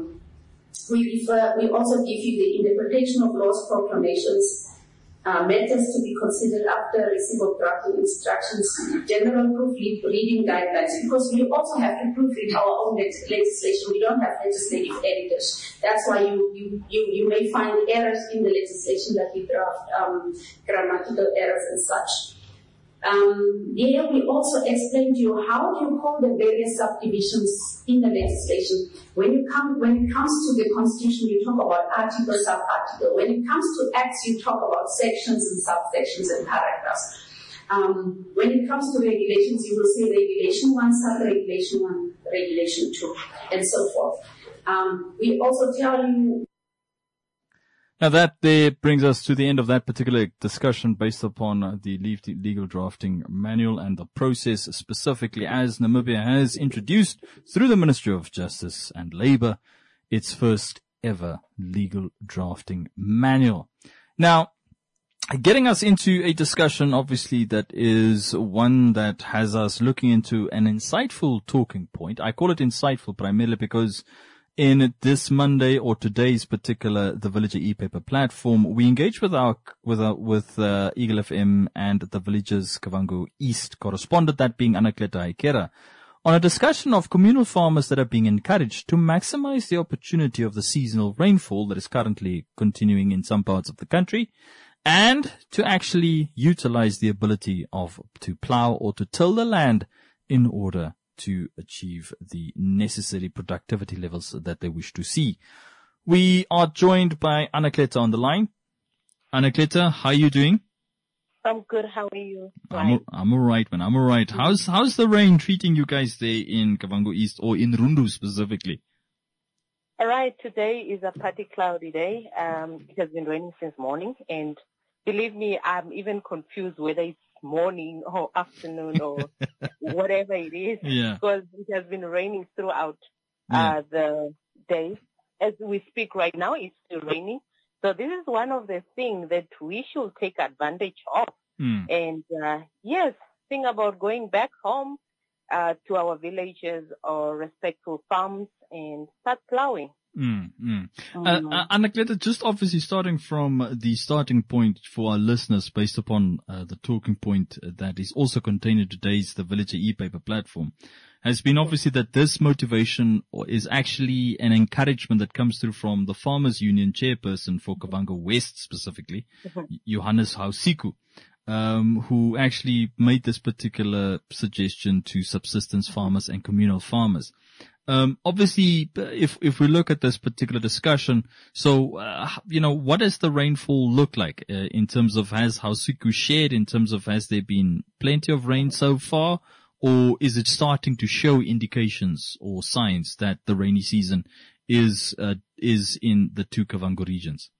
We also give you the interpretation of laws, proclamations, matters to be considered after receipt of drafting instructions, general proofreading guidelines, because we also have to proofread our own legislation. We don't have legislative editors. That's why you may find errors in the legislation that we draft, grammatical errors and such. Here we also explain to you how do you call the various subdivisions in the legislation. When it comes to the Constitution, you talk about article, sub-article. When it comes to acts, you talk about sections and subsections and paragraphs. When it comes to regulations, you will say regulation 1, sub-regulation 1, regulation 2, and so forth. We also tell you. Now that there brings us to the end of that particular discussion based upon the legal drafting manual and the process specifically as Namibia has introduced through the Ministry of Justice and Labour its first ever legal drafting manual. Now, getting us into a discussion obviously that is one that has us looking into an insightful talking point. I call it insightful primarily because in this Monday or today's particular The Villager e-paper platform, we engage with Eagle FM and the Villager's Kavango East correspondent, that being Anakleta Aikera, on a discussion of communal farmers that are being encouraged to maximize the opportunity of the seasonal rainfall that is currently continuing in some parts of the country, and to actually utilize the ability to plow or to till the land in order to achieve the necessary productivity levels that they wish to see. We are joined by Anakleta on the line. Anakleta, how are you doing? I'm good. How are you? I'm all right, man. I'm all right. How's the rain treating you guys there in Kavango East or in Rundu specifically? All right. Today is a partly cloudy day. It has been raining since morning, and believe me, I'm even confused whether it's morning or afternoon or whatever it is, because it has been raining throughout the day. As we speak right now, it's still raining. So this is one of the things that we should take advantage of. And think about going back home to our villages or respectful farms and start plowing. Anakleta, just obviously starting from the starting point for our listeners based upon the talking point that is also contained in today's The Villager e-paper platform, has been obviously that this motivation is actually an encouragement that comes through from the Farmers Union chairperson for Kavango West specifically, Johannes Hausiku, who actually made this particular suggestion to subsistence farmers and communal farmers. Obviously, if we look at this particular discussion, so, what does the rainfall look like, in terms of has Hausiku shared, in terms of has there been plenty of rain so far, or is it starting to show indications or signs that the rainy season is in the two Kavango regions?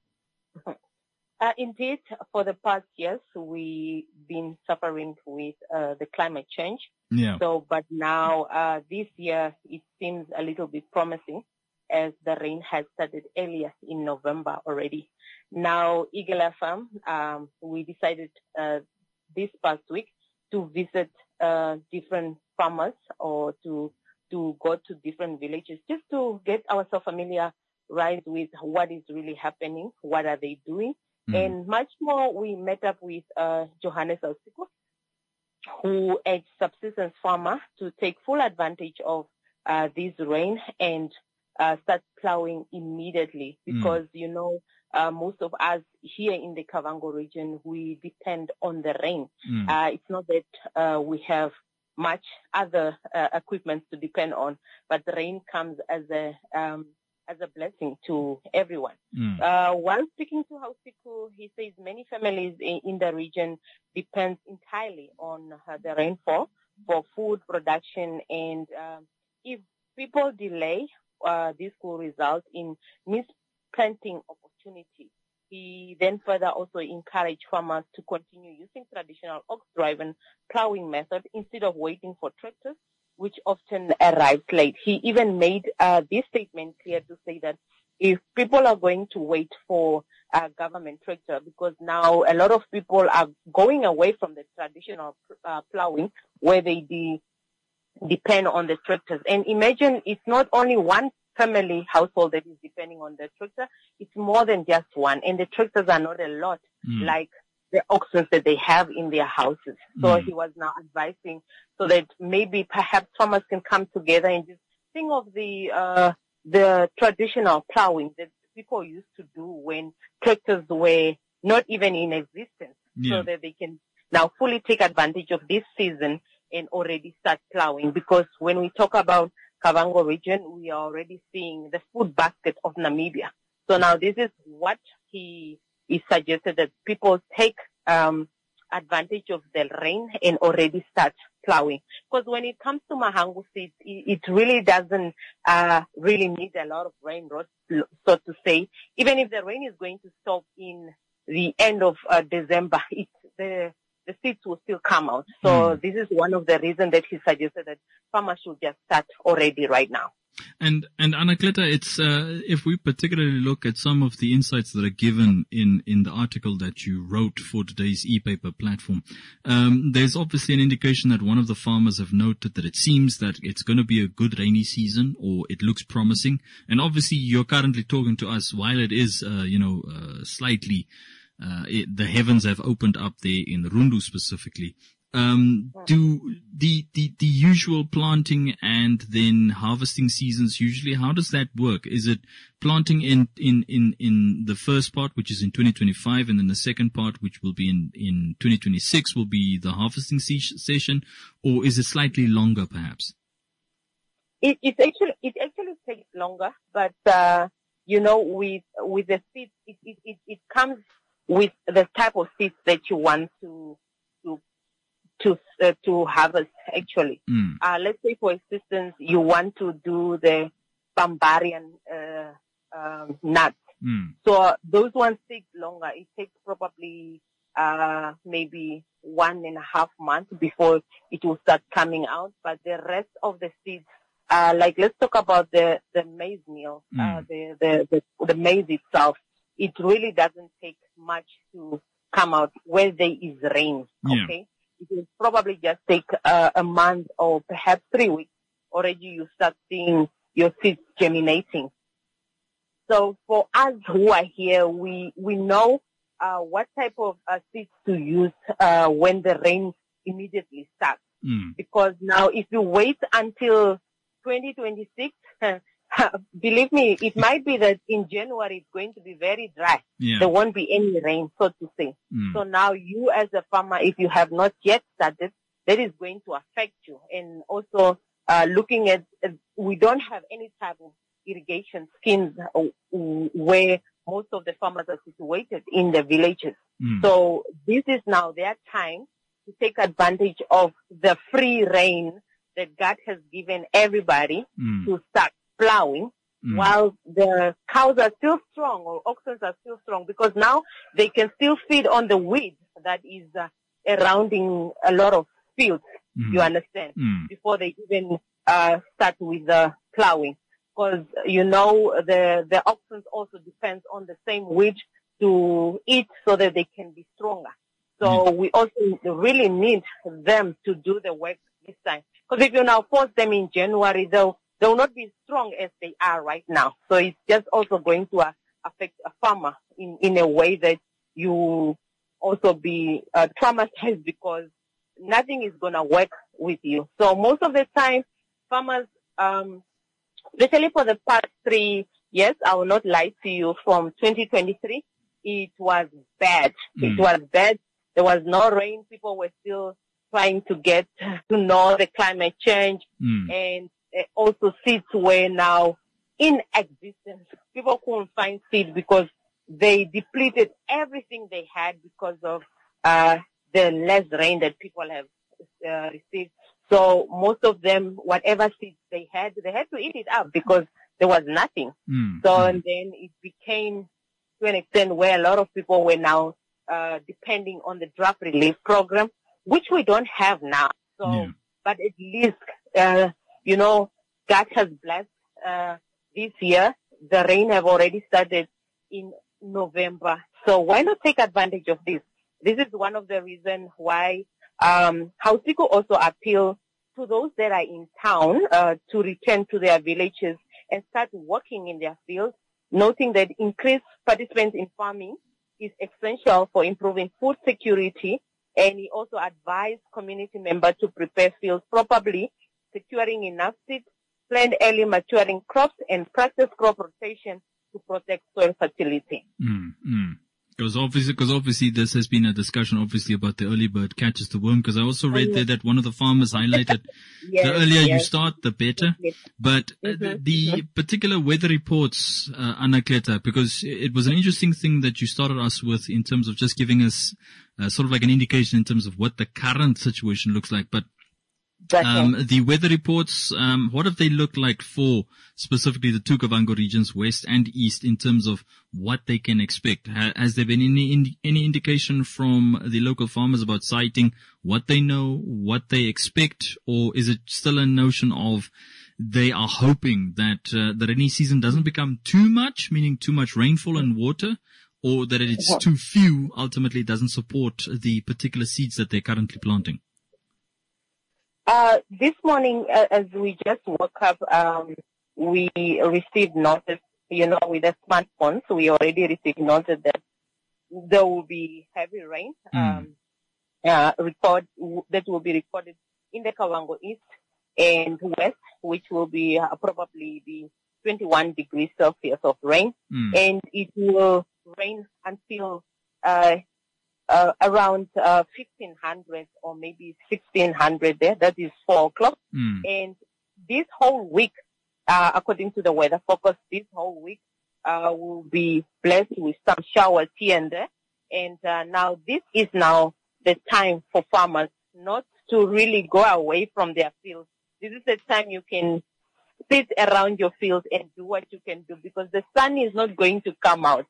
Indeed, for the past years, we've been suffering with the climate change. Yeah. So, but now this year it seems a little bit promising, as the rain has started earlier in November already. Now, Eagle FM, we decided this past week to visit different farmers or to go to different villages just to get ourselves familiarized with what is really happening, what are they doing. And much more, we met up with Johannes Hausiku, who is a subsistence farmer, to take full advantage of this rain and start plowing immediately. Because, most of us here in the Kavango region, we depend on the rain. It's not that we have much other equipment to depend on, but the rain comes as a blessing to everyone. While speaking to Hausiku, he says many families in the region depend entirely on the rainfall for food production, and if people delay, this could result in misplanting opportunity. He then further also encouraged farmers to continue using traditional ox-driven plowing method instead of waiting for tractors, which often arrives late. He even made this statement clear to say that if people are going to wait for a government tractor, because now a lot of people are going away from the traditional plowing where they depend on the tractors. And imagine it's not only one family household that is depending on the tractor, it's more than just one. And the tractors are not a lot like the oxen that they have in their houses. So he was now advising so that maybe perhaps farmers can come together and just think of the traditional plowing that people used to do when tractors were not even in existence, so that they can now fully take advantage of this season and already start plowing. Because when we talk about Kavango region, we are already seeing the food basket of Namibia. So now this is what he suggested, that people take advantage of the rain and already start plowing. Because when it comes to Mahangu seeds, it really doesn't really need a lot of rain, so to say. Even if the rain is going to stop in the end of December, the seeds will still come out. So this is one of the reasons that he suggested that farmers should just start already right now. And Anacleta, it's if we particularly look at some of the insights that are given in the article that you wrote for today's e-paper platform, there's obviously an indication that one of the farmers have noted that it seems that it's going to be a good rainy season, or it looks promising. And obviously you're currently talking to us while it is slightly the heavens have opened up there in Rundu specifically. Do the usual planting and then harvesting seasons usually, how does that work? Is it planting in the first part, which is in 2025, and then the second part, which will be in 2026, will be the harvesting session, or is it slightly longer perhaps? It actually takes longer, but with the seeds, it comes with the type of seeds that you want to harvest, actually. Let's say, for instance, you want to do the Bambarian nuts. So those ones take longer. It takes probably maybe 1.5 months before it will start coming out. But the rest of the seeds, let's talk about the maize meal, the maize itself. It really doesn't take much to come out where there is rain. Okay. It will probably just take a month or perhaps 3 weeks. Already you start seeing your seeds germinating. So for us who are here, we know what type of seeds to use when the rain immediately starts. Because now if you wait until 2026, believe me, it might be that in January it's going to be very dry. Yeah. There won't be any rain, so to say. So now you as a farmer, if you have not yet started, that is going to affect you. And also, looking at, we don't have any type of irrigation schemes where most of the farmers are situated in the villages. So this is now their time to take advantage of the free rain that God has given everybody to start plowing while the cows are still strong or oxen are still strong, because now they can still feed on the weed that is surrounding a lot of fields, you understand, before they even start with the plowing. Because, you know, the oxen also depends on the same weed to eat so that they can be stronger. So we also really need them to do the work this time. Because if you now force them in January, they'll not be strong as they are right now. So it's just also going to affect a farmer in a way that you also be traumatized, because nothing is going to work with you. So most of the time, farmers, especially for the past 3 years, I will not lie to you, from 2023, it was bad. It was bad. There was no rain. People were still trying to get to know the climate change. And also seeds were now in existence. People couldn't find seed because they depleted everything they had because of the less rain that people have received. So most of them, whatever seeds they had to eat it up because there was nothing. So and then it became to an extent where a lot of people were now depending on the drought relief program, which we don't have now. So, but at least, you know, God has blessed this year. The rain have already started in November. So why not take advantage of this? This is one of the reasons why Hausiko also appeal to those that are in town to return to their villages and start working in their fields, noting that increased participants in farming is essential for improving food security. And he also advised community members to prepare fields properly, securing enough seeds, plant early maturing crops, and practice crop rotation to protect soil fertility. Because obviously this has been a discussion obviously about the early bird catches the worm, because I also read there that one of the farmers highlighted the earlier you start, the better. But the particular weather reports, Anna Kleta, because it was an interesting thing that you started us with in terms of just giving us sort of like an indication in terms of what the current situation looks like. But the weather reports, what have they looked like for specifically the Tukavango regions, west and east, in terms of what they can expect? Has there been any indication from the local farmers about sighting what they know, what they expect, or is it still a notion of they are hoping that the rainy season doesn't become too much, meaning too much rainfall and water, or that it's too few, ultimately doesn't support the particular seeds that they're currently planting? This morning, as we just woke up, we received notice, you know, with the smartphones. We already received notice that there will be heavy rain, that will be recorded in the Kavango East and West, which will be probably be 21 degrees Celsius of rain. And it will rain until around 1500 or maybe 1600 there. That is 4 o'clock. And this whole week, according to the weather focus, this whole week will be blessed with some showers here and there. And now this is now the time for farmers not to really go away from their fields. This is the time you can sit around your field and do what you can do, because the sun is not going to come out.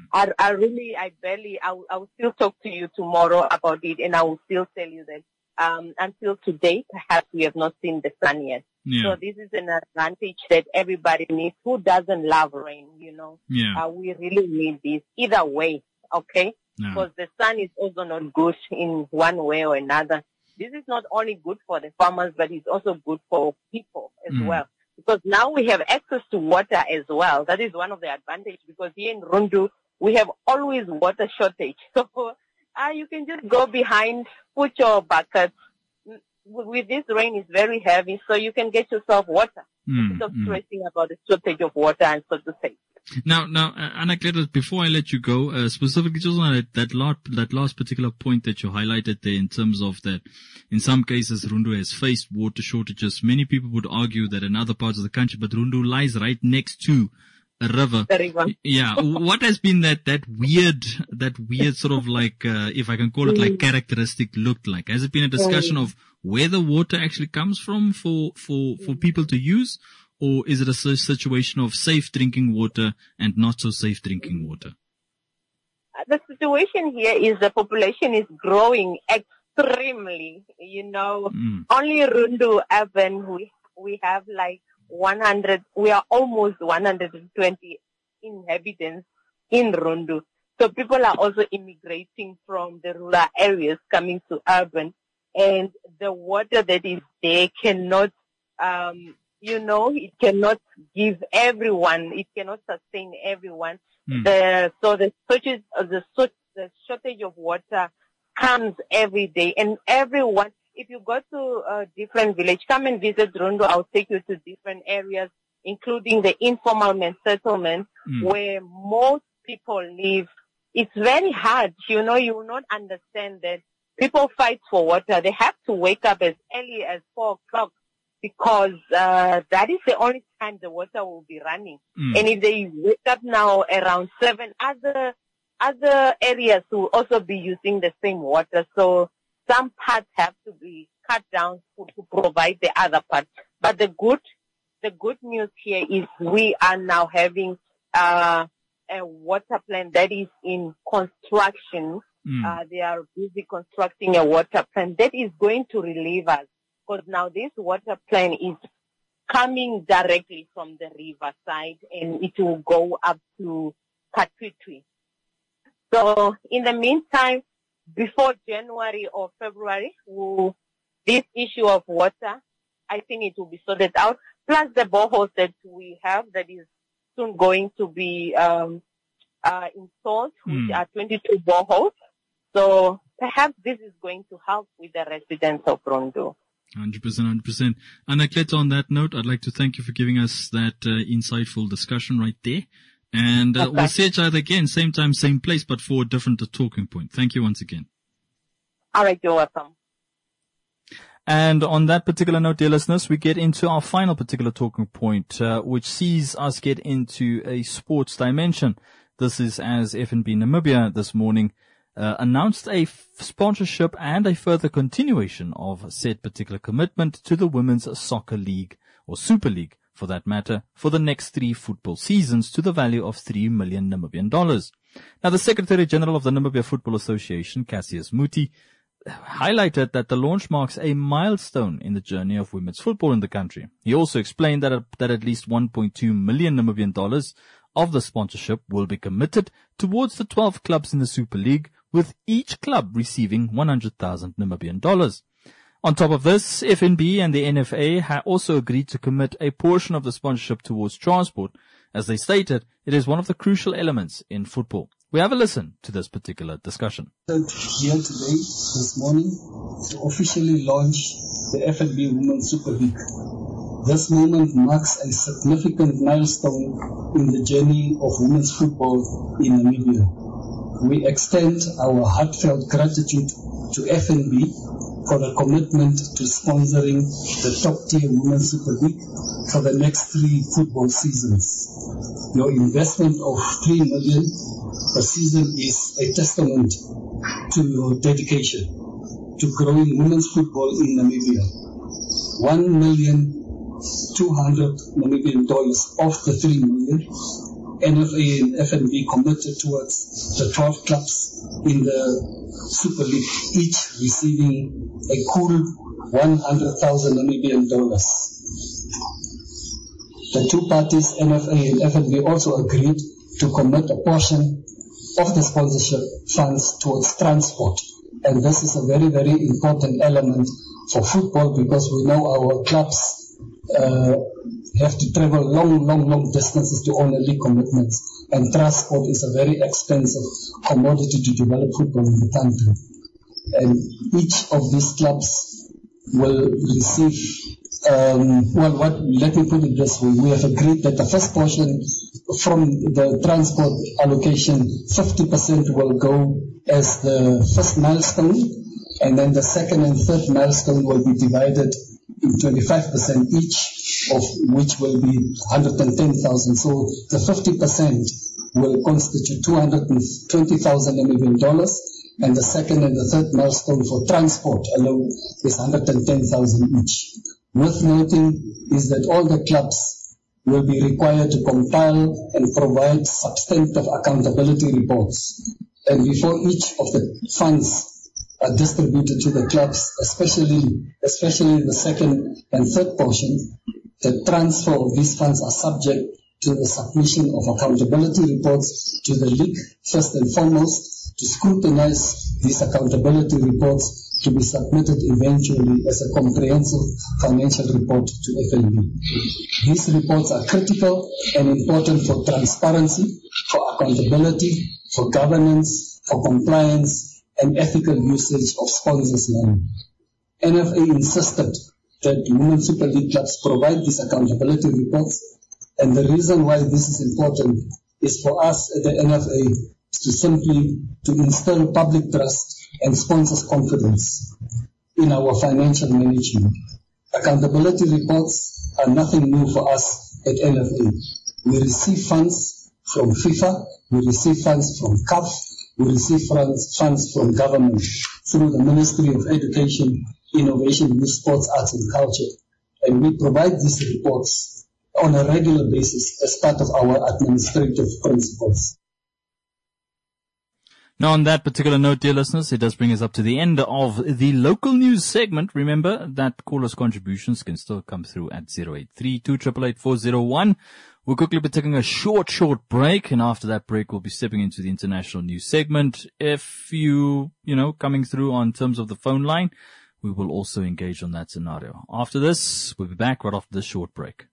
I will still talk to you tomorrow about it, and I will still tell you that until today, perhaps we have not seen the sun yet. So this is an advantage that everybody needs. Who doesn't love rain, you know? We really need this either way, okay? Because the sun is also not good in one way or another. This is not only good for the farmers, but it's also good for people as well. Because now we have access to water as well. That is one of the advantages, because here in Rundu, we have always water shortage. So you can just go behind, put your buckets, with this rain, it's very heavy, so you can get yourself water instead of stressing about the shortage of water and so to say. Now, Anacletus, before I let you go, specifically just on that last particular point that you highlighted there in terms of that, in some cases, Rundu has faced water shortages. Many people would argue that in other parts of the country, but Rundu lies right next to a river. Yeah. What has been that weird sort of like, if I can call it like characteristic looked like? Has it been a discussion of where the water actually comes from for people to use? Or is it a situation of safe drinking water and not so safe drinking water? The situation here is the population is growing extremely. Only Rundu urban, we have like 100, we are almost 120 inhabitants in Rundu. So people are also immigrating from the rural areas coming to urban. And the water that is there cannot, it cannot give everyone, it cannot sustain everyone. The shortage of water comes every day, and everyone, if you go to a different village, come and visit Rundu, I'll take you to different areas, including the informal settlement where most people live. It's very hard, you will not understand that people fight for water. They have to wake up as early as 4 o'clock. Because that is the only time the water will be running. And if they wake up now around 7, other areas will also be using the same water. So some parts have to be cut down to provide the other part. But the good news here is we are now having a water plant that is in construction. They are busy constructing a water plant that is going to relieve us. Because now this water plant is coming directly from the river side and it will go up to Katwitwi. So in the meantime, before January or February, this issue of water, I think it will be sorted out. Plus the boreholes that we have that is soon going to be installed, which are 22 boreholes. So perhaps this is going to help with the residents of Rundu. 100%. Anacletus, on that note, I'd like to thank you for giving us that insightful discussion right there. And we'll see each other again, same time, same place, but for a different talking point. Thank you once again. All right, you're welcome. And on that particular note, dear listeners, we get into our final particular talking point, which sees us get into a sports dimension. This is as FNB Namibia this morning announced a sponsorship and a further continuation of said particular commitment to the Women's Soccer League, or Super League for that matter, for the next 3 football seasons to the value of 3 million Namibian dollars. Now, the Secretary General of the Namibia Football Association, Cassius Muti, highlighted that the launch marks a milestone in the journey of women's football in the country. He also explained that at least 1.2 million Namibian dollars of the sponsorship will be committed towards the 12 clubs in the Super League, with each club receiving 100,000 Namibian dollars. On top of this, FNB and the NFA also agreed to commit a portion of the sponsorship towards transport. As they stated, it is one of the crucial elements in football. We have a listen to this particular discussion. Here today, this morning, to officially launch the FNB Women's Super League. This moment marks a significant milestone in the journey of women's football in Namibia. We extend our heartfelt gratitude to FNB for the commitment to sponsoring the top-tier Women's Super League for the next 3 football seasons. Your investment of 3 million per season is a testament to your dedication to growing women's football in Namibia. $1,200,000 Namibian of the 3 million NFA and FNB committed towards the 12 clubs in the Super League, each receiving a cool 100,000 Namibian dollars. The 2 parties, NFA and FNB, also agreed to commit a portion of the sponsorship funds towards transport. And this is a very, very important element for football, because we know our clubs have to travel long distances to honor league commitments, and transport is a very expensive commodity to develop football in the country. And each of these clubs will receive, let me put it this way. We have agreed that the first portion from the transport allocation, 50% will go as the first milestone, and then the second and third milestone will be divided in 25% each, of which will be 110,000. So the 50% will constitute $220,000 Namibian dollars, and the second and the third milestone for transport alone is 110,000 each. Worth noting is that all the clubs will be required to compile and provide substantive accountability reports. And before each of the funds are distributed to the clubs, especially the second and third portion, the transfer of these funds are subject to the submission of accountability reports to the league, first and foremost, to scrutinize these accountability reports to be submitted eventually as a comprehensive financial report to FNB. These reports are critical and important for transparency, for accountability, for governance, for compliance, and ethical usage of sponsors' money. NFA insisted that Women Super League clubs provide these accountability reports, and the reason why this is important is for us at the NFA to instill public trust and sponsors' confidence in our financial management. Accountability reports are nothing new for us at NFA. We receive funds from FIFA, we receive funds from CAF, we receive funds from government through the Ministry of Education, Innovation, Youth, Sports, Arts and Culture. And we provide these reports on a regular basis as part of our administrative principles. Now, on that particular note, dear listeners, it does bring us up to the end of the local news segment. Remember that callers' contributions can still come through at 083-288-401. We'll quickly be taking a short break, and after that break, we'll be stepping into the international news segment. If coming through on terms of the phone line, we will also engage on that scenario. After this, we'll be back right after this short break.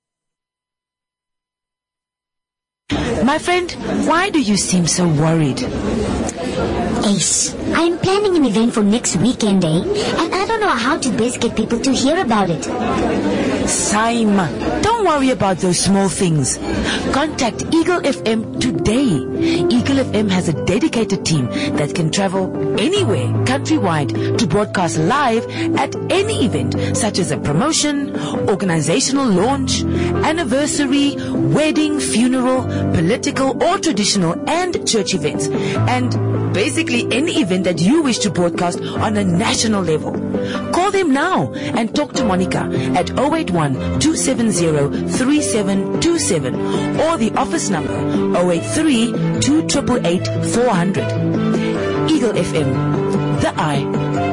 My friend, why do you seem so worried? Ace, I'm planning an event for next weekend, and I don't know how to best get people to hear about it. Simon, don't worry about those small things. Contact Eagle FM today. Eagle FM has a dedicated team that can travel anywhere countrywide to broadcast live at any event, such as a promotion, organizational launch, anniversary, wedding, funeral, political or traditional and church events, and basically any event that you wish to broadcast on a national level. Call them now and talk to Monica at 081-270-3727 or the office number 083-288-400. Eagle FM, the eye.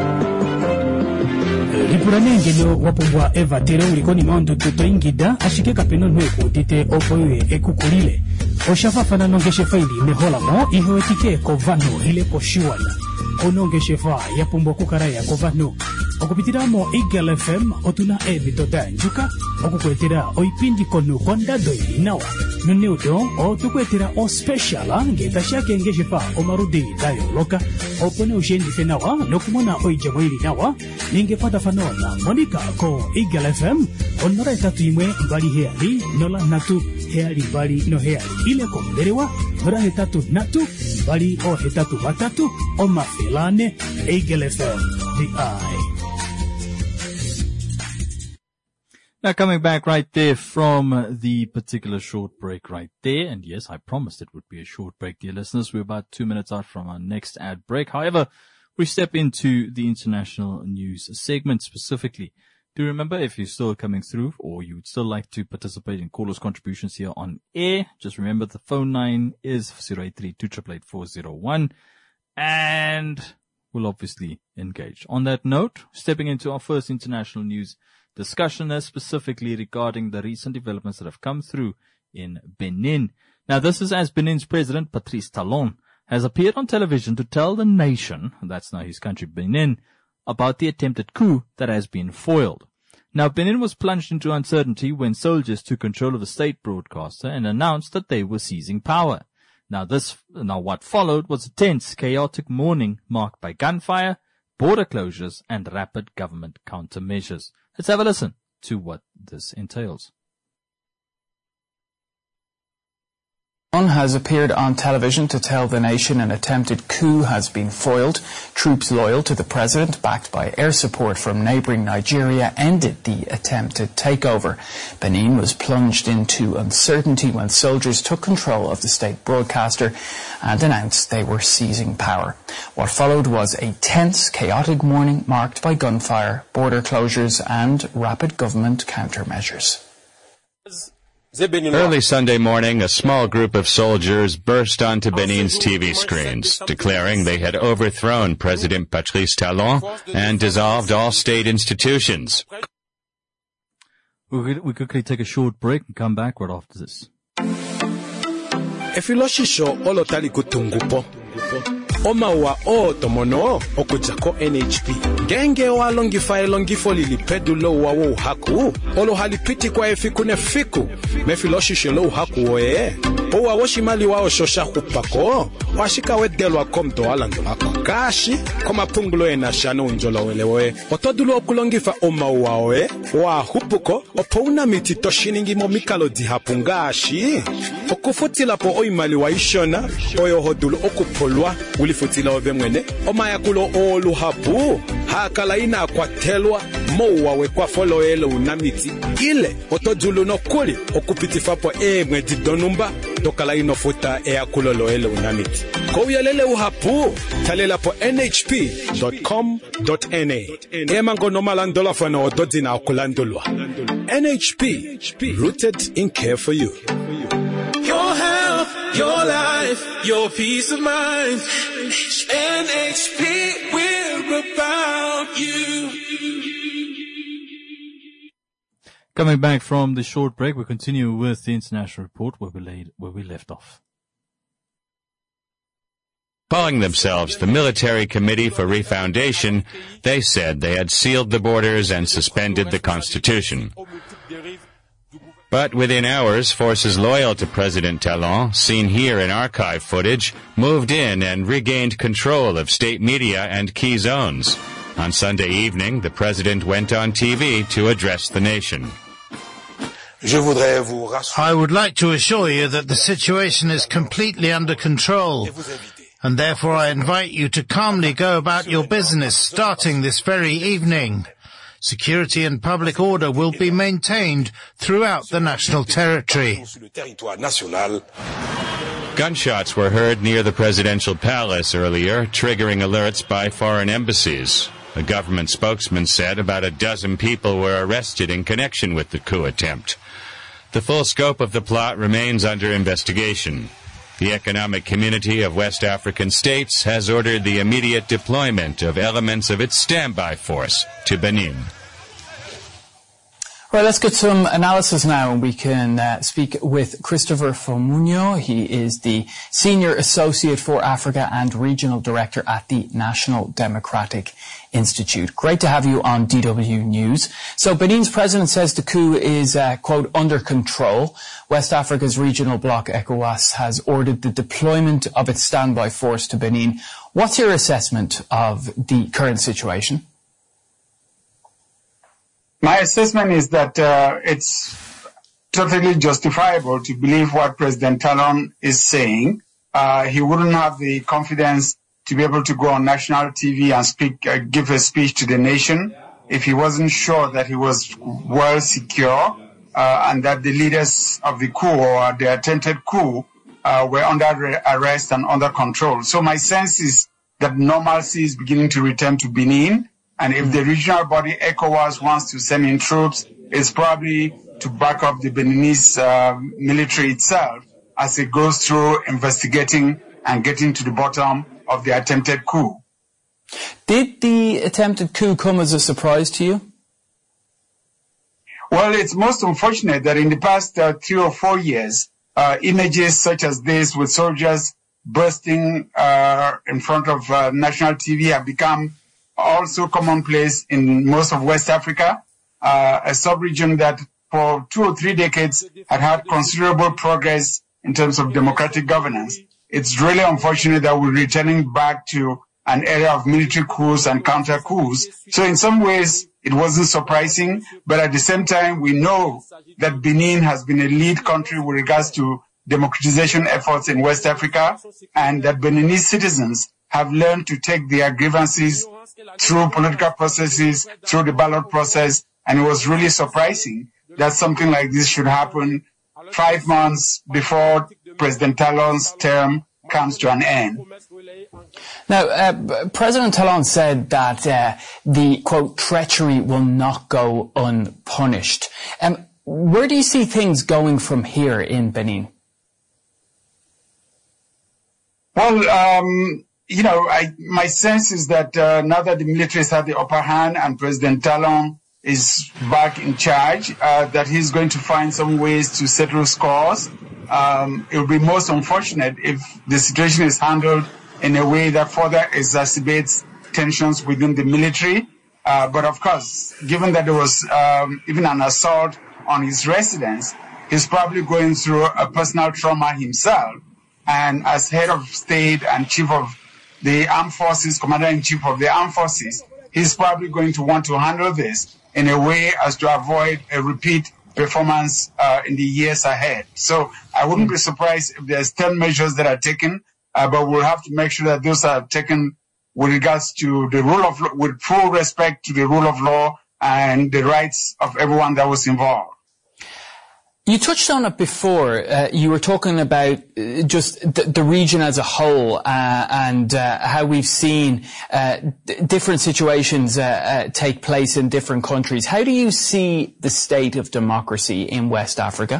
Lipuranengelo wapumbwa Eva tere ulikoni maundu tutoingida ashike kapeno nweku tite opoye ekukulile. Oshafafana nongeshefa ili meholamo ihewetike kovano ile poshiwana. Onongeshefa yapumbwa kukaraya kovano. Okupitiramo Eagle FM otuna ebitoda njuka. Okukwetera oipindi konu konda doi nawa. Nuneuto otukwetera o special ngeta shake ngeshefa omarudi dayo loka. Opone ushendise nawa nokumona oijamwili nawa. Ningepata fanona Monica ko Eagle FM onora etatu imwe mbali heali nola natu heali mbali no heali ile komberewa nora hetatu natu mbali o hetatu batatu o mafilane Eagle FM the eye. Now, coming back right there from the particular short break right there. And yes, I promised it would be a short break, dear listeners. We're about 2 minutes out from our next ad break. However, we step into the international news segment specifically. Do remember, if you're still coming through or you would still like to participate in callers' contributions here on air, just remember the phone line is 083-288-401 and we'll obviously engage. On that note, stepping into our first international news discussion is specifically regarding the recent developments that have come through in Benin. Now, this is as Benin's president, Patrice Talon, has appeared on television to tell the nation, that's now his country, Benin, about the attempted coup that has been foiled. Now, Benin was plunged into uncertainty when soldiers took control of the state broadcaster and announced that they were seizing power. Now what followed was a tense, chaotic morning marked by gunfire, border closures, and rapid government countermeasures. Let's have a listen to what this entails. Has appeared on television to tell the nation an attempted coup has been foiled. Troops loyal to the president, backed by air support from neighbouring Nigeria, ended the attempted takeover. Benin was plunged into uncertainty when soldiers took control of the state broadcaster and announced they were seizing power. What followed was a tense, chaotic morning marked by gunfire, border closures and rapid government countermeasures. Early Sunday morning, a small group of soldiers burst onto Benin's TV screens, declaring they had overthrown President Patrice Talon and dissolved all state institutions. We quickly take a short break and come back right after this. Omawa o tomono okujako NHP genge wa longifo lilipedulo wa uhaku olo halipiti kwa efikune fiku mefiloshisho uhaku oe o wa woshimali wa oshosha kupako washika wedelwa komto alando makashi koma pungulo ena shano unjola welewe otodulo okulongifa omawa oe wa hupuko opona mitito shiningi momikalo dihapungashi okufutila po oimali wa ishona oyo hodulo okupolwa ulifutila obemwene omayakulo oluhapu hakala ina kwatelwa mowa we kwa foloelo unamiti ile otodulo nokuli okupitifapo emwe didonumba tokala inofuta eyakulo loelo unamiti kouyelele uhapu talela po nhp.com.na emango nomalandola fana ododina okulandulwa NHP, rooted in care for you. Your health, your life, your peace of mind. NHP, we're about you. Coming back from the short break, we continue with the international report where we left off. Calling themselves the Military Committee for Refoundation, they said they had sealed the borders and suspended the constitution. But within hours, forces loyal to President Talon, seen here in archive footage, moved in and regained control of state media and key zones. On Sunday evening, the president went on TV to address the nation. I would like to assure you that the situation is completely under control, and therefore I invite you to calmly go about your business starting this very evening. Security and public order will be maintained throughout the national territory. Gunshots were heard near the presidential palace earlier, triggering alerts by foreign embassies. A government spokesman said about a dozen people were arrested in connection with the coup attempt. The full scope of the plot remains under investigation. The Economic Community of West African States has ordered the immediate deployment of elements of its standby force to Benin. Right, let's get some analysis now, and we can speak with Christopher Fomunyo. He is the Senior Associate for Africa and Regional Director at the National Democratic Institute. Great to have you on DW News. So Benin's president says the coup is, quote, under control. West Africa's regional bloc, ECOWAS, has ordered the deployment of its standby force to Benin. What's your assessment of the current situation? My assessment is that it's totally justifiable to believe what President Talon is saying. He wouldn't have the confidence to be able to go on national TV and give a speech to the nation if he wasn't sure that he was well secure and that the leaders of the coup or the attempted coup were under arrest and under control. So my sense is that normalcy is beginning to return to Benin. And if the regional body ECOWAS wants to send in troops, it's probably to back up the Beninese military itself as it goes through investigating and getting to the bottom of the attempted coup. Did the attempted coup come as a surprise to you? Well, it's most unfortunate that in the past 3 or 4 years, images such as this with soldiers bursting in front of national TV have become also commonplace in most of West Africa, a sub-region that for 2 or 3 decades had considerable progress in terms of democratic governance. It's really unfortunate that we're returning back to an era of military coups and counter coups. So in some ways, it wasn't surprising, but at the same time, we know that Benin has been a lead country with regards to democratization efforts in West Africa, and that Beninese citizens have learned to take their grievances through political processes, through the ballot process, and it was really surprising that something like this should happen 5 months before President Talon's term comes to an end. Now, President Talon said that the, quote, treachery will not go unpunished. Where do you see things going from here in Benin? Well, my sense is that now that the military has had the upper hand and President Talon is back in charge, that he's going to find some ways to settle scores. It would be most unfortunate if the situation is handled in a way that further exacerbates tensions within the military. But of course, given that there was even an assault on his residence, he's probably going through a personal trauma himself. And as head of state and chief of the armed forces, commander-in-chief of the armed forces, he's probably going to want to handle this in a way as to avoid a repeat performance in the years ahead. So I wouldn't be surprised if there's 10 measures that are taken, but we'll have to make sure that those are taken with regards to the rule of law, with full respect to the rule of law and the rights of everyone that was involved. You touched on it before. You were talking about just the region as a whole and how we've seen different situations take place in different countries. How do you see the state of democracy in West Africa?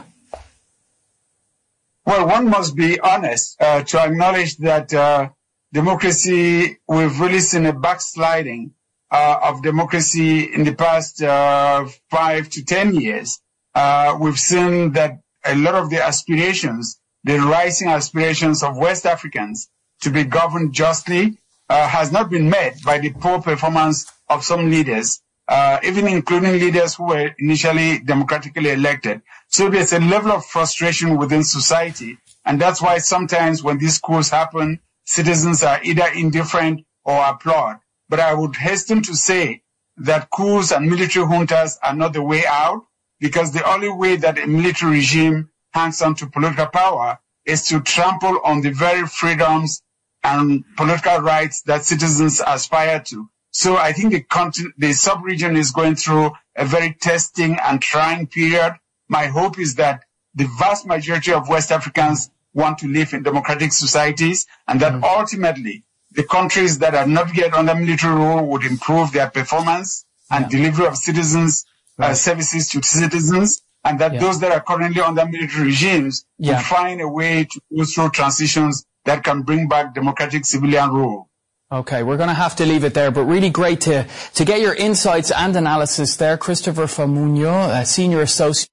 Well, one must be honest to acknowledge that democracy, we've really seen a backsliding of democracy in the past 5 to 10 years. We've seen that a lot of the aspirations, the rising aspirations of West Africans to be governed justly, has not been met by the poor performance of some leaders, even including leaders who were initially democratically elected. So there's a level of frustration within society, and that's why sometimes when these coups happen, citizens are either indifferent or applaud. But I would hasten to say that coups and military juntas are not the way out, because the only way that a military regime hangs on to political power is to trample on the very freedoms and political rights that citizens aspire to. So I think the sub-region is going through a very testing and trying period. My hope is that the vast majority of West Africans want to live in democratic societies, and that ultimately the countries that are not yet under military rule would improve their performance and delivery of citizens services to citizens, and that those that are currently under military regimes will find a way to go through transitions that can bring back democratic civilian rule. Okay, we're going to have to leave it there, but really great to get your insights and analysis there. Christopher Famunyo, Senior Associate.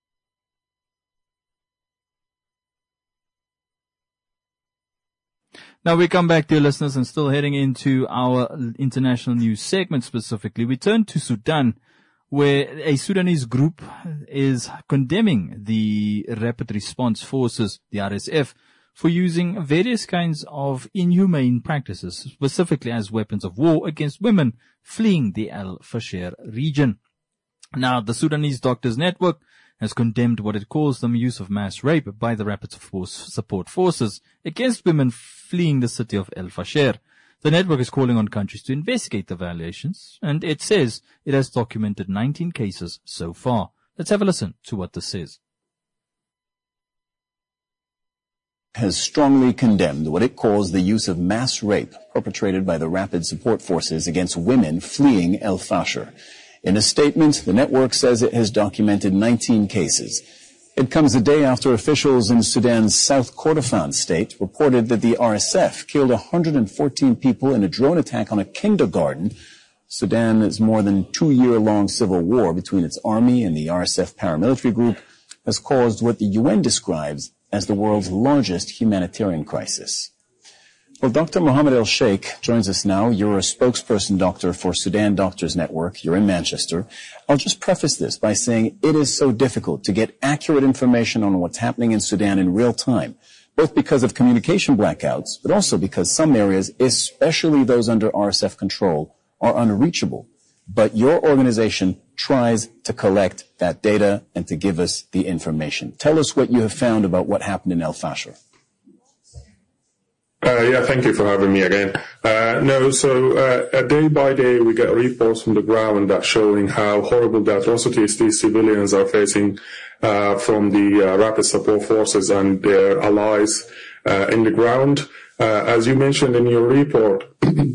Now we come back, dear listeners, and still heading into our international news segment specifically. We turn to Sudan, where a Sudanese group is condemning the Rapid Response Forces, the RSF, for using various kinds of inhumane practices, specifically as weapons of war against women fleeing the Al Fasher region. Now, the Sudanese Doctors Network has condemned what it calls the use of mass rape by the Rapid Support Forces against women fleeing the city of Al Fasher. The network is calling on countries to investigate the violations, and it says it has documented 19 cases so far. Let's have a listen to what this says. Has strongly condemned what it calls the use of mass rape perpetrated by the Rapid Support Forces against women fleeing El Fasher. In a statement, the network says it has documented 19 cases. It comes a day after officials in Sudan's South Kordofan state reported that the RSF killed 114 people in a drone attack on a kindergarten. Sudan's more than 2-year-long civil war between its army and the RSF paramilitary group has caused what the UN describes as the world's largest humanitarian crisis. Well, Dr. Mohammed El Sheikh joins us now. You're a spokesperson doctor for Sudan Doctors Network. You're in Manchester. I'll just preface this by saying it is so difficult to get accurate information on what's happening in Sudan in real time. both because of communication blackouts, but also because some areas, especially those under RSF control, are unreachable. But your organization tries to collect that data and to give us the information. Tell us what you have found about what happened in El Fasher. Thank you for having me again. Day by day we get reports from the ground that showing how horrible the atrocities these civilians are facing from the rapid support forces and their allies in the ground. As you mentioned in your report,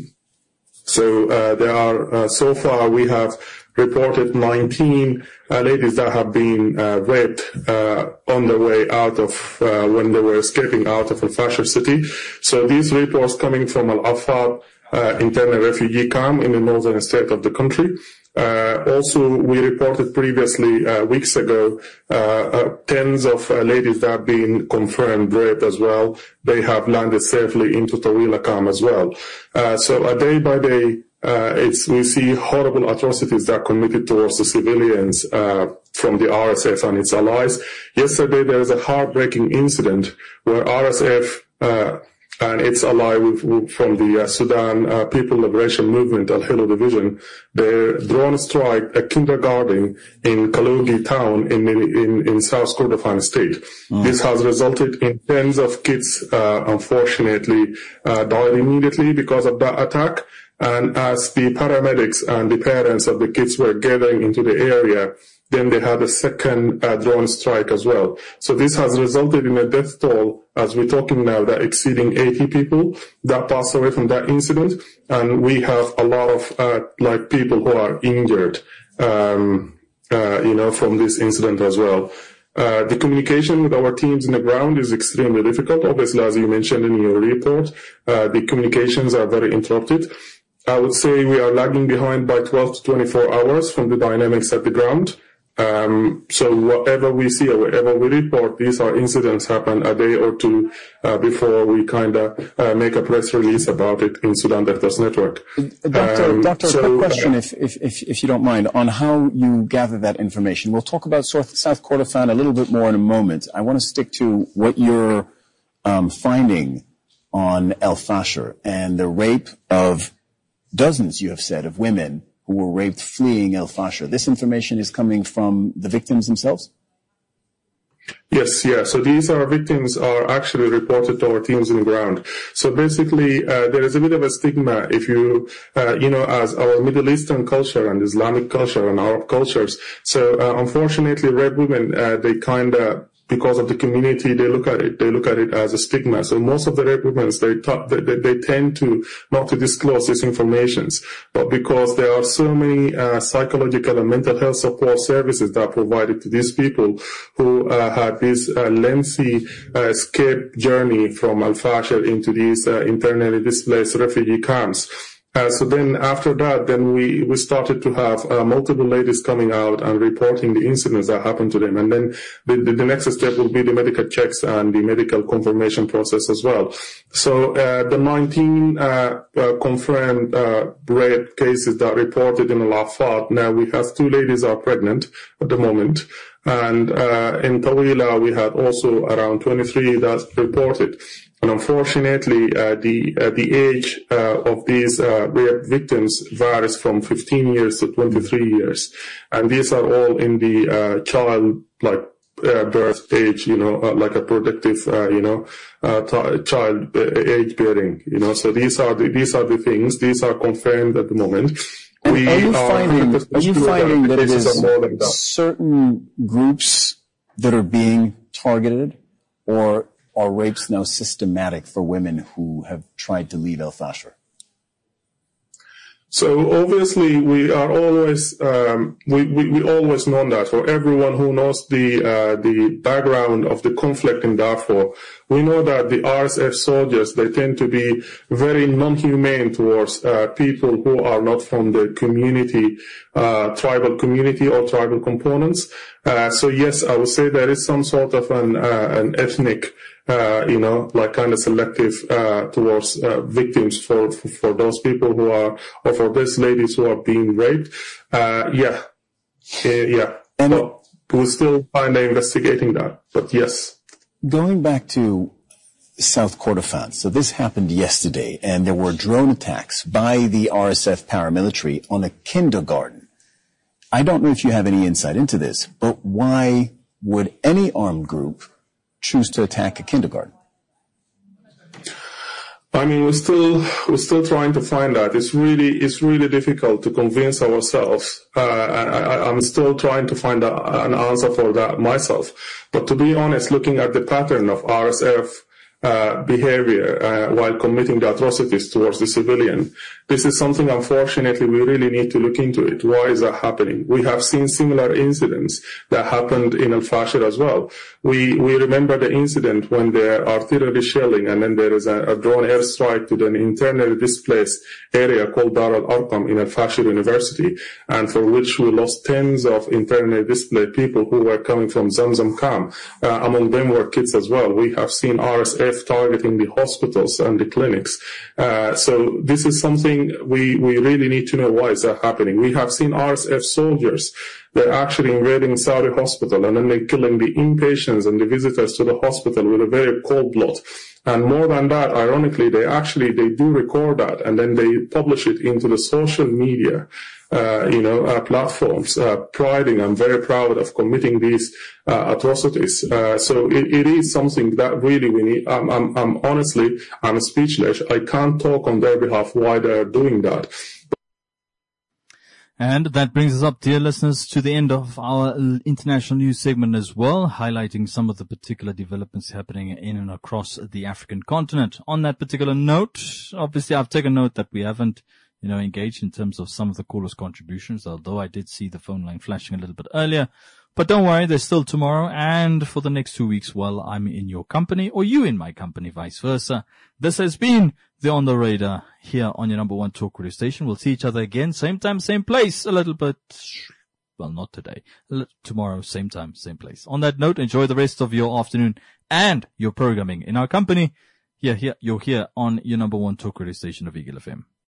so far we have reported 19 ladies that have been raped on their way out of when they were escaping out of Al Fasher city. So these reports coming from Al Afad internal refugee camp in the northern state of the country. Also, we reported previously weeks ago tens of ladies that have been confirmed raped as well. They have landed safely into Tawila camp as well. So day by day, we see horrible atrocities that are committed towards the civilians from the RSF and its allies. Yesterday, there was a heartbreaking incident where RSF and its ally from the Sudan People Liberation Movement, Al-Hilo Division, their drone strike a kindergarten in Kalugi town in South Kordofan state. This has resulted in tens of kids, unfortunately, died immediately because of that attack. And as the paramedics and the parents of the kids were gathering into the area, then they had a second drone strike as well. So this has resulted in a death toll, as we're talking now, that exceeding 80 people that passed away from that incident. And we have a lot of people who are injured, from this incident as well. The communication with our teams in the ground is extremely difficult. Obviously, as you mentioned in your report, the communications are very interrupted. I would say we are lagging behind by 12 to 24 hours from the dynamics at the ground. So whatever we see or whatever we report, these are incidents happen a day or two before we kind of make a press release about it in Sudan Doctors Network. Doctor, quick question, if you don't mind, on how you gather that information. We'll talk about South Kordofan a little bit more in a moment. I want to stick to what you're finding on El Fasher and the rape of dozens, you have said, of women who were raped fleeing El Fasher. This information is coming from the victims themselves? Yes, yeah. So these victims are actually reported to our teams on the ground. So basically, there is a bit of a stigma if you, as our Middle Eastern culture and Islamic culture and Arab cultures. So unfortunately, rape women, they kind of, because of the community, they look at it as a stigma. So most of the rape women, they tend to not to disclose these informations. But because there are so many psychological and mental health support services that are provided to these people who had this lengthy escape journey from Al Fasher into these internally displaced refugee camps. So then after that, then we started to have multiple ladies coming out and reporting the incidents that happened to them. And then the next step will be the medical checks and the medical confirmation process as well. So the 19 confirmed rape cases that reported in Al Afad, now we have 2 ladies are pregnant at the moment. And in Tawila, we had also around 23 that reported. And unfortunately, the age of these rape victims varies from 15 years to 23 years, and these are all in the child birth age, like a productive, child age bearing, So these are the things. These are confirmed at the moment. Are you finding that it is certain groups that are being targeted, or are rapes now systematic for women who have tried to leave El Fasher? So obviously we are always we always know that. For everyone who knows the background of the conflict in Darfur, we know that the RSF soldiers, they tend to be very non-humane towards people who are not from the community, tribal community or tribal components. So yes, I would say there is some sort of an ethnic kind of selective towards victims for those people who are, or for these ladies who are being raped. Yeah. And we're still kind of investigating that, but yes. Going back to South Kordofan. So this happened yesterday, and there were drone attacks by the RSF paramilitary on a kindergarten. I don't know if you have any insight into this, but why would any armed group choose to attack a kindergarten? I mean, we're still trying to find that. It's really difficult to convince ourselves. I'm still trying to find an answer for that myself. But to be honest, looking at the pattern of RSF behavior while committing the atrocities towards the civilian, this is something, unfortunately, we really need to look into it. Why is that happening? We have seen similar incidents that happened in Al Fashir as well. We remember the incident when there are artillery shelling and then there is a drone airstrike to the internally displaced area called Dar al-Arqam in Al Fashir University, and for which we lost tens of internally displaced people who were coming from Zamzam camp. Among them were kids as well. We have seen RSF targeting the hospitals and the clinics. So this is something we really need to know why is that happening. We have seen RSF soldiers, they're actually invading Saudi hospital and then they're killing the inpatients and the visitors to the hospital with a very cold blood. And more than that, ironically, they do record that and then they publish it into the social media, platforms, priding, I'm very proud of committing these atrocities. So it is something that really we need. I'm speechless. I can't talk on their behalf why they are doing that. And that brings us up, dear listeners, to the end of our international news segment as well, highlighting some of the particular developments happening in and across the African continent. On that particular note, obviously I've taken note that we haven't, engaged in terms of some of the callers' contributions, although I did see the phone line flashing a little bit earlier. But don't worry, there's still tomorrow and for the next 2 weeks while I'm in your company or you in my company, vice versa. This has been the On the Radar here on your number one talk radio station. We'll see each other again, same time, same place, a little bit, well, not today, tomorrow, same time, same place. On that note, enjoy the rest of your afternoon and your programming in our company. You're here on your number one talk radio station of Eagle FM.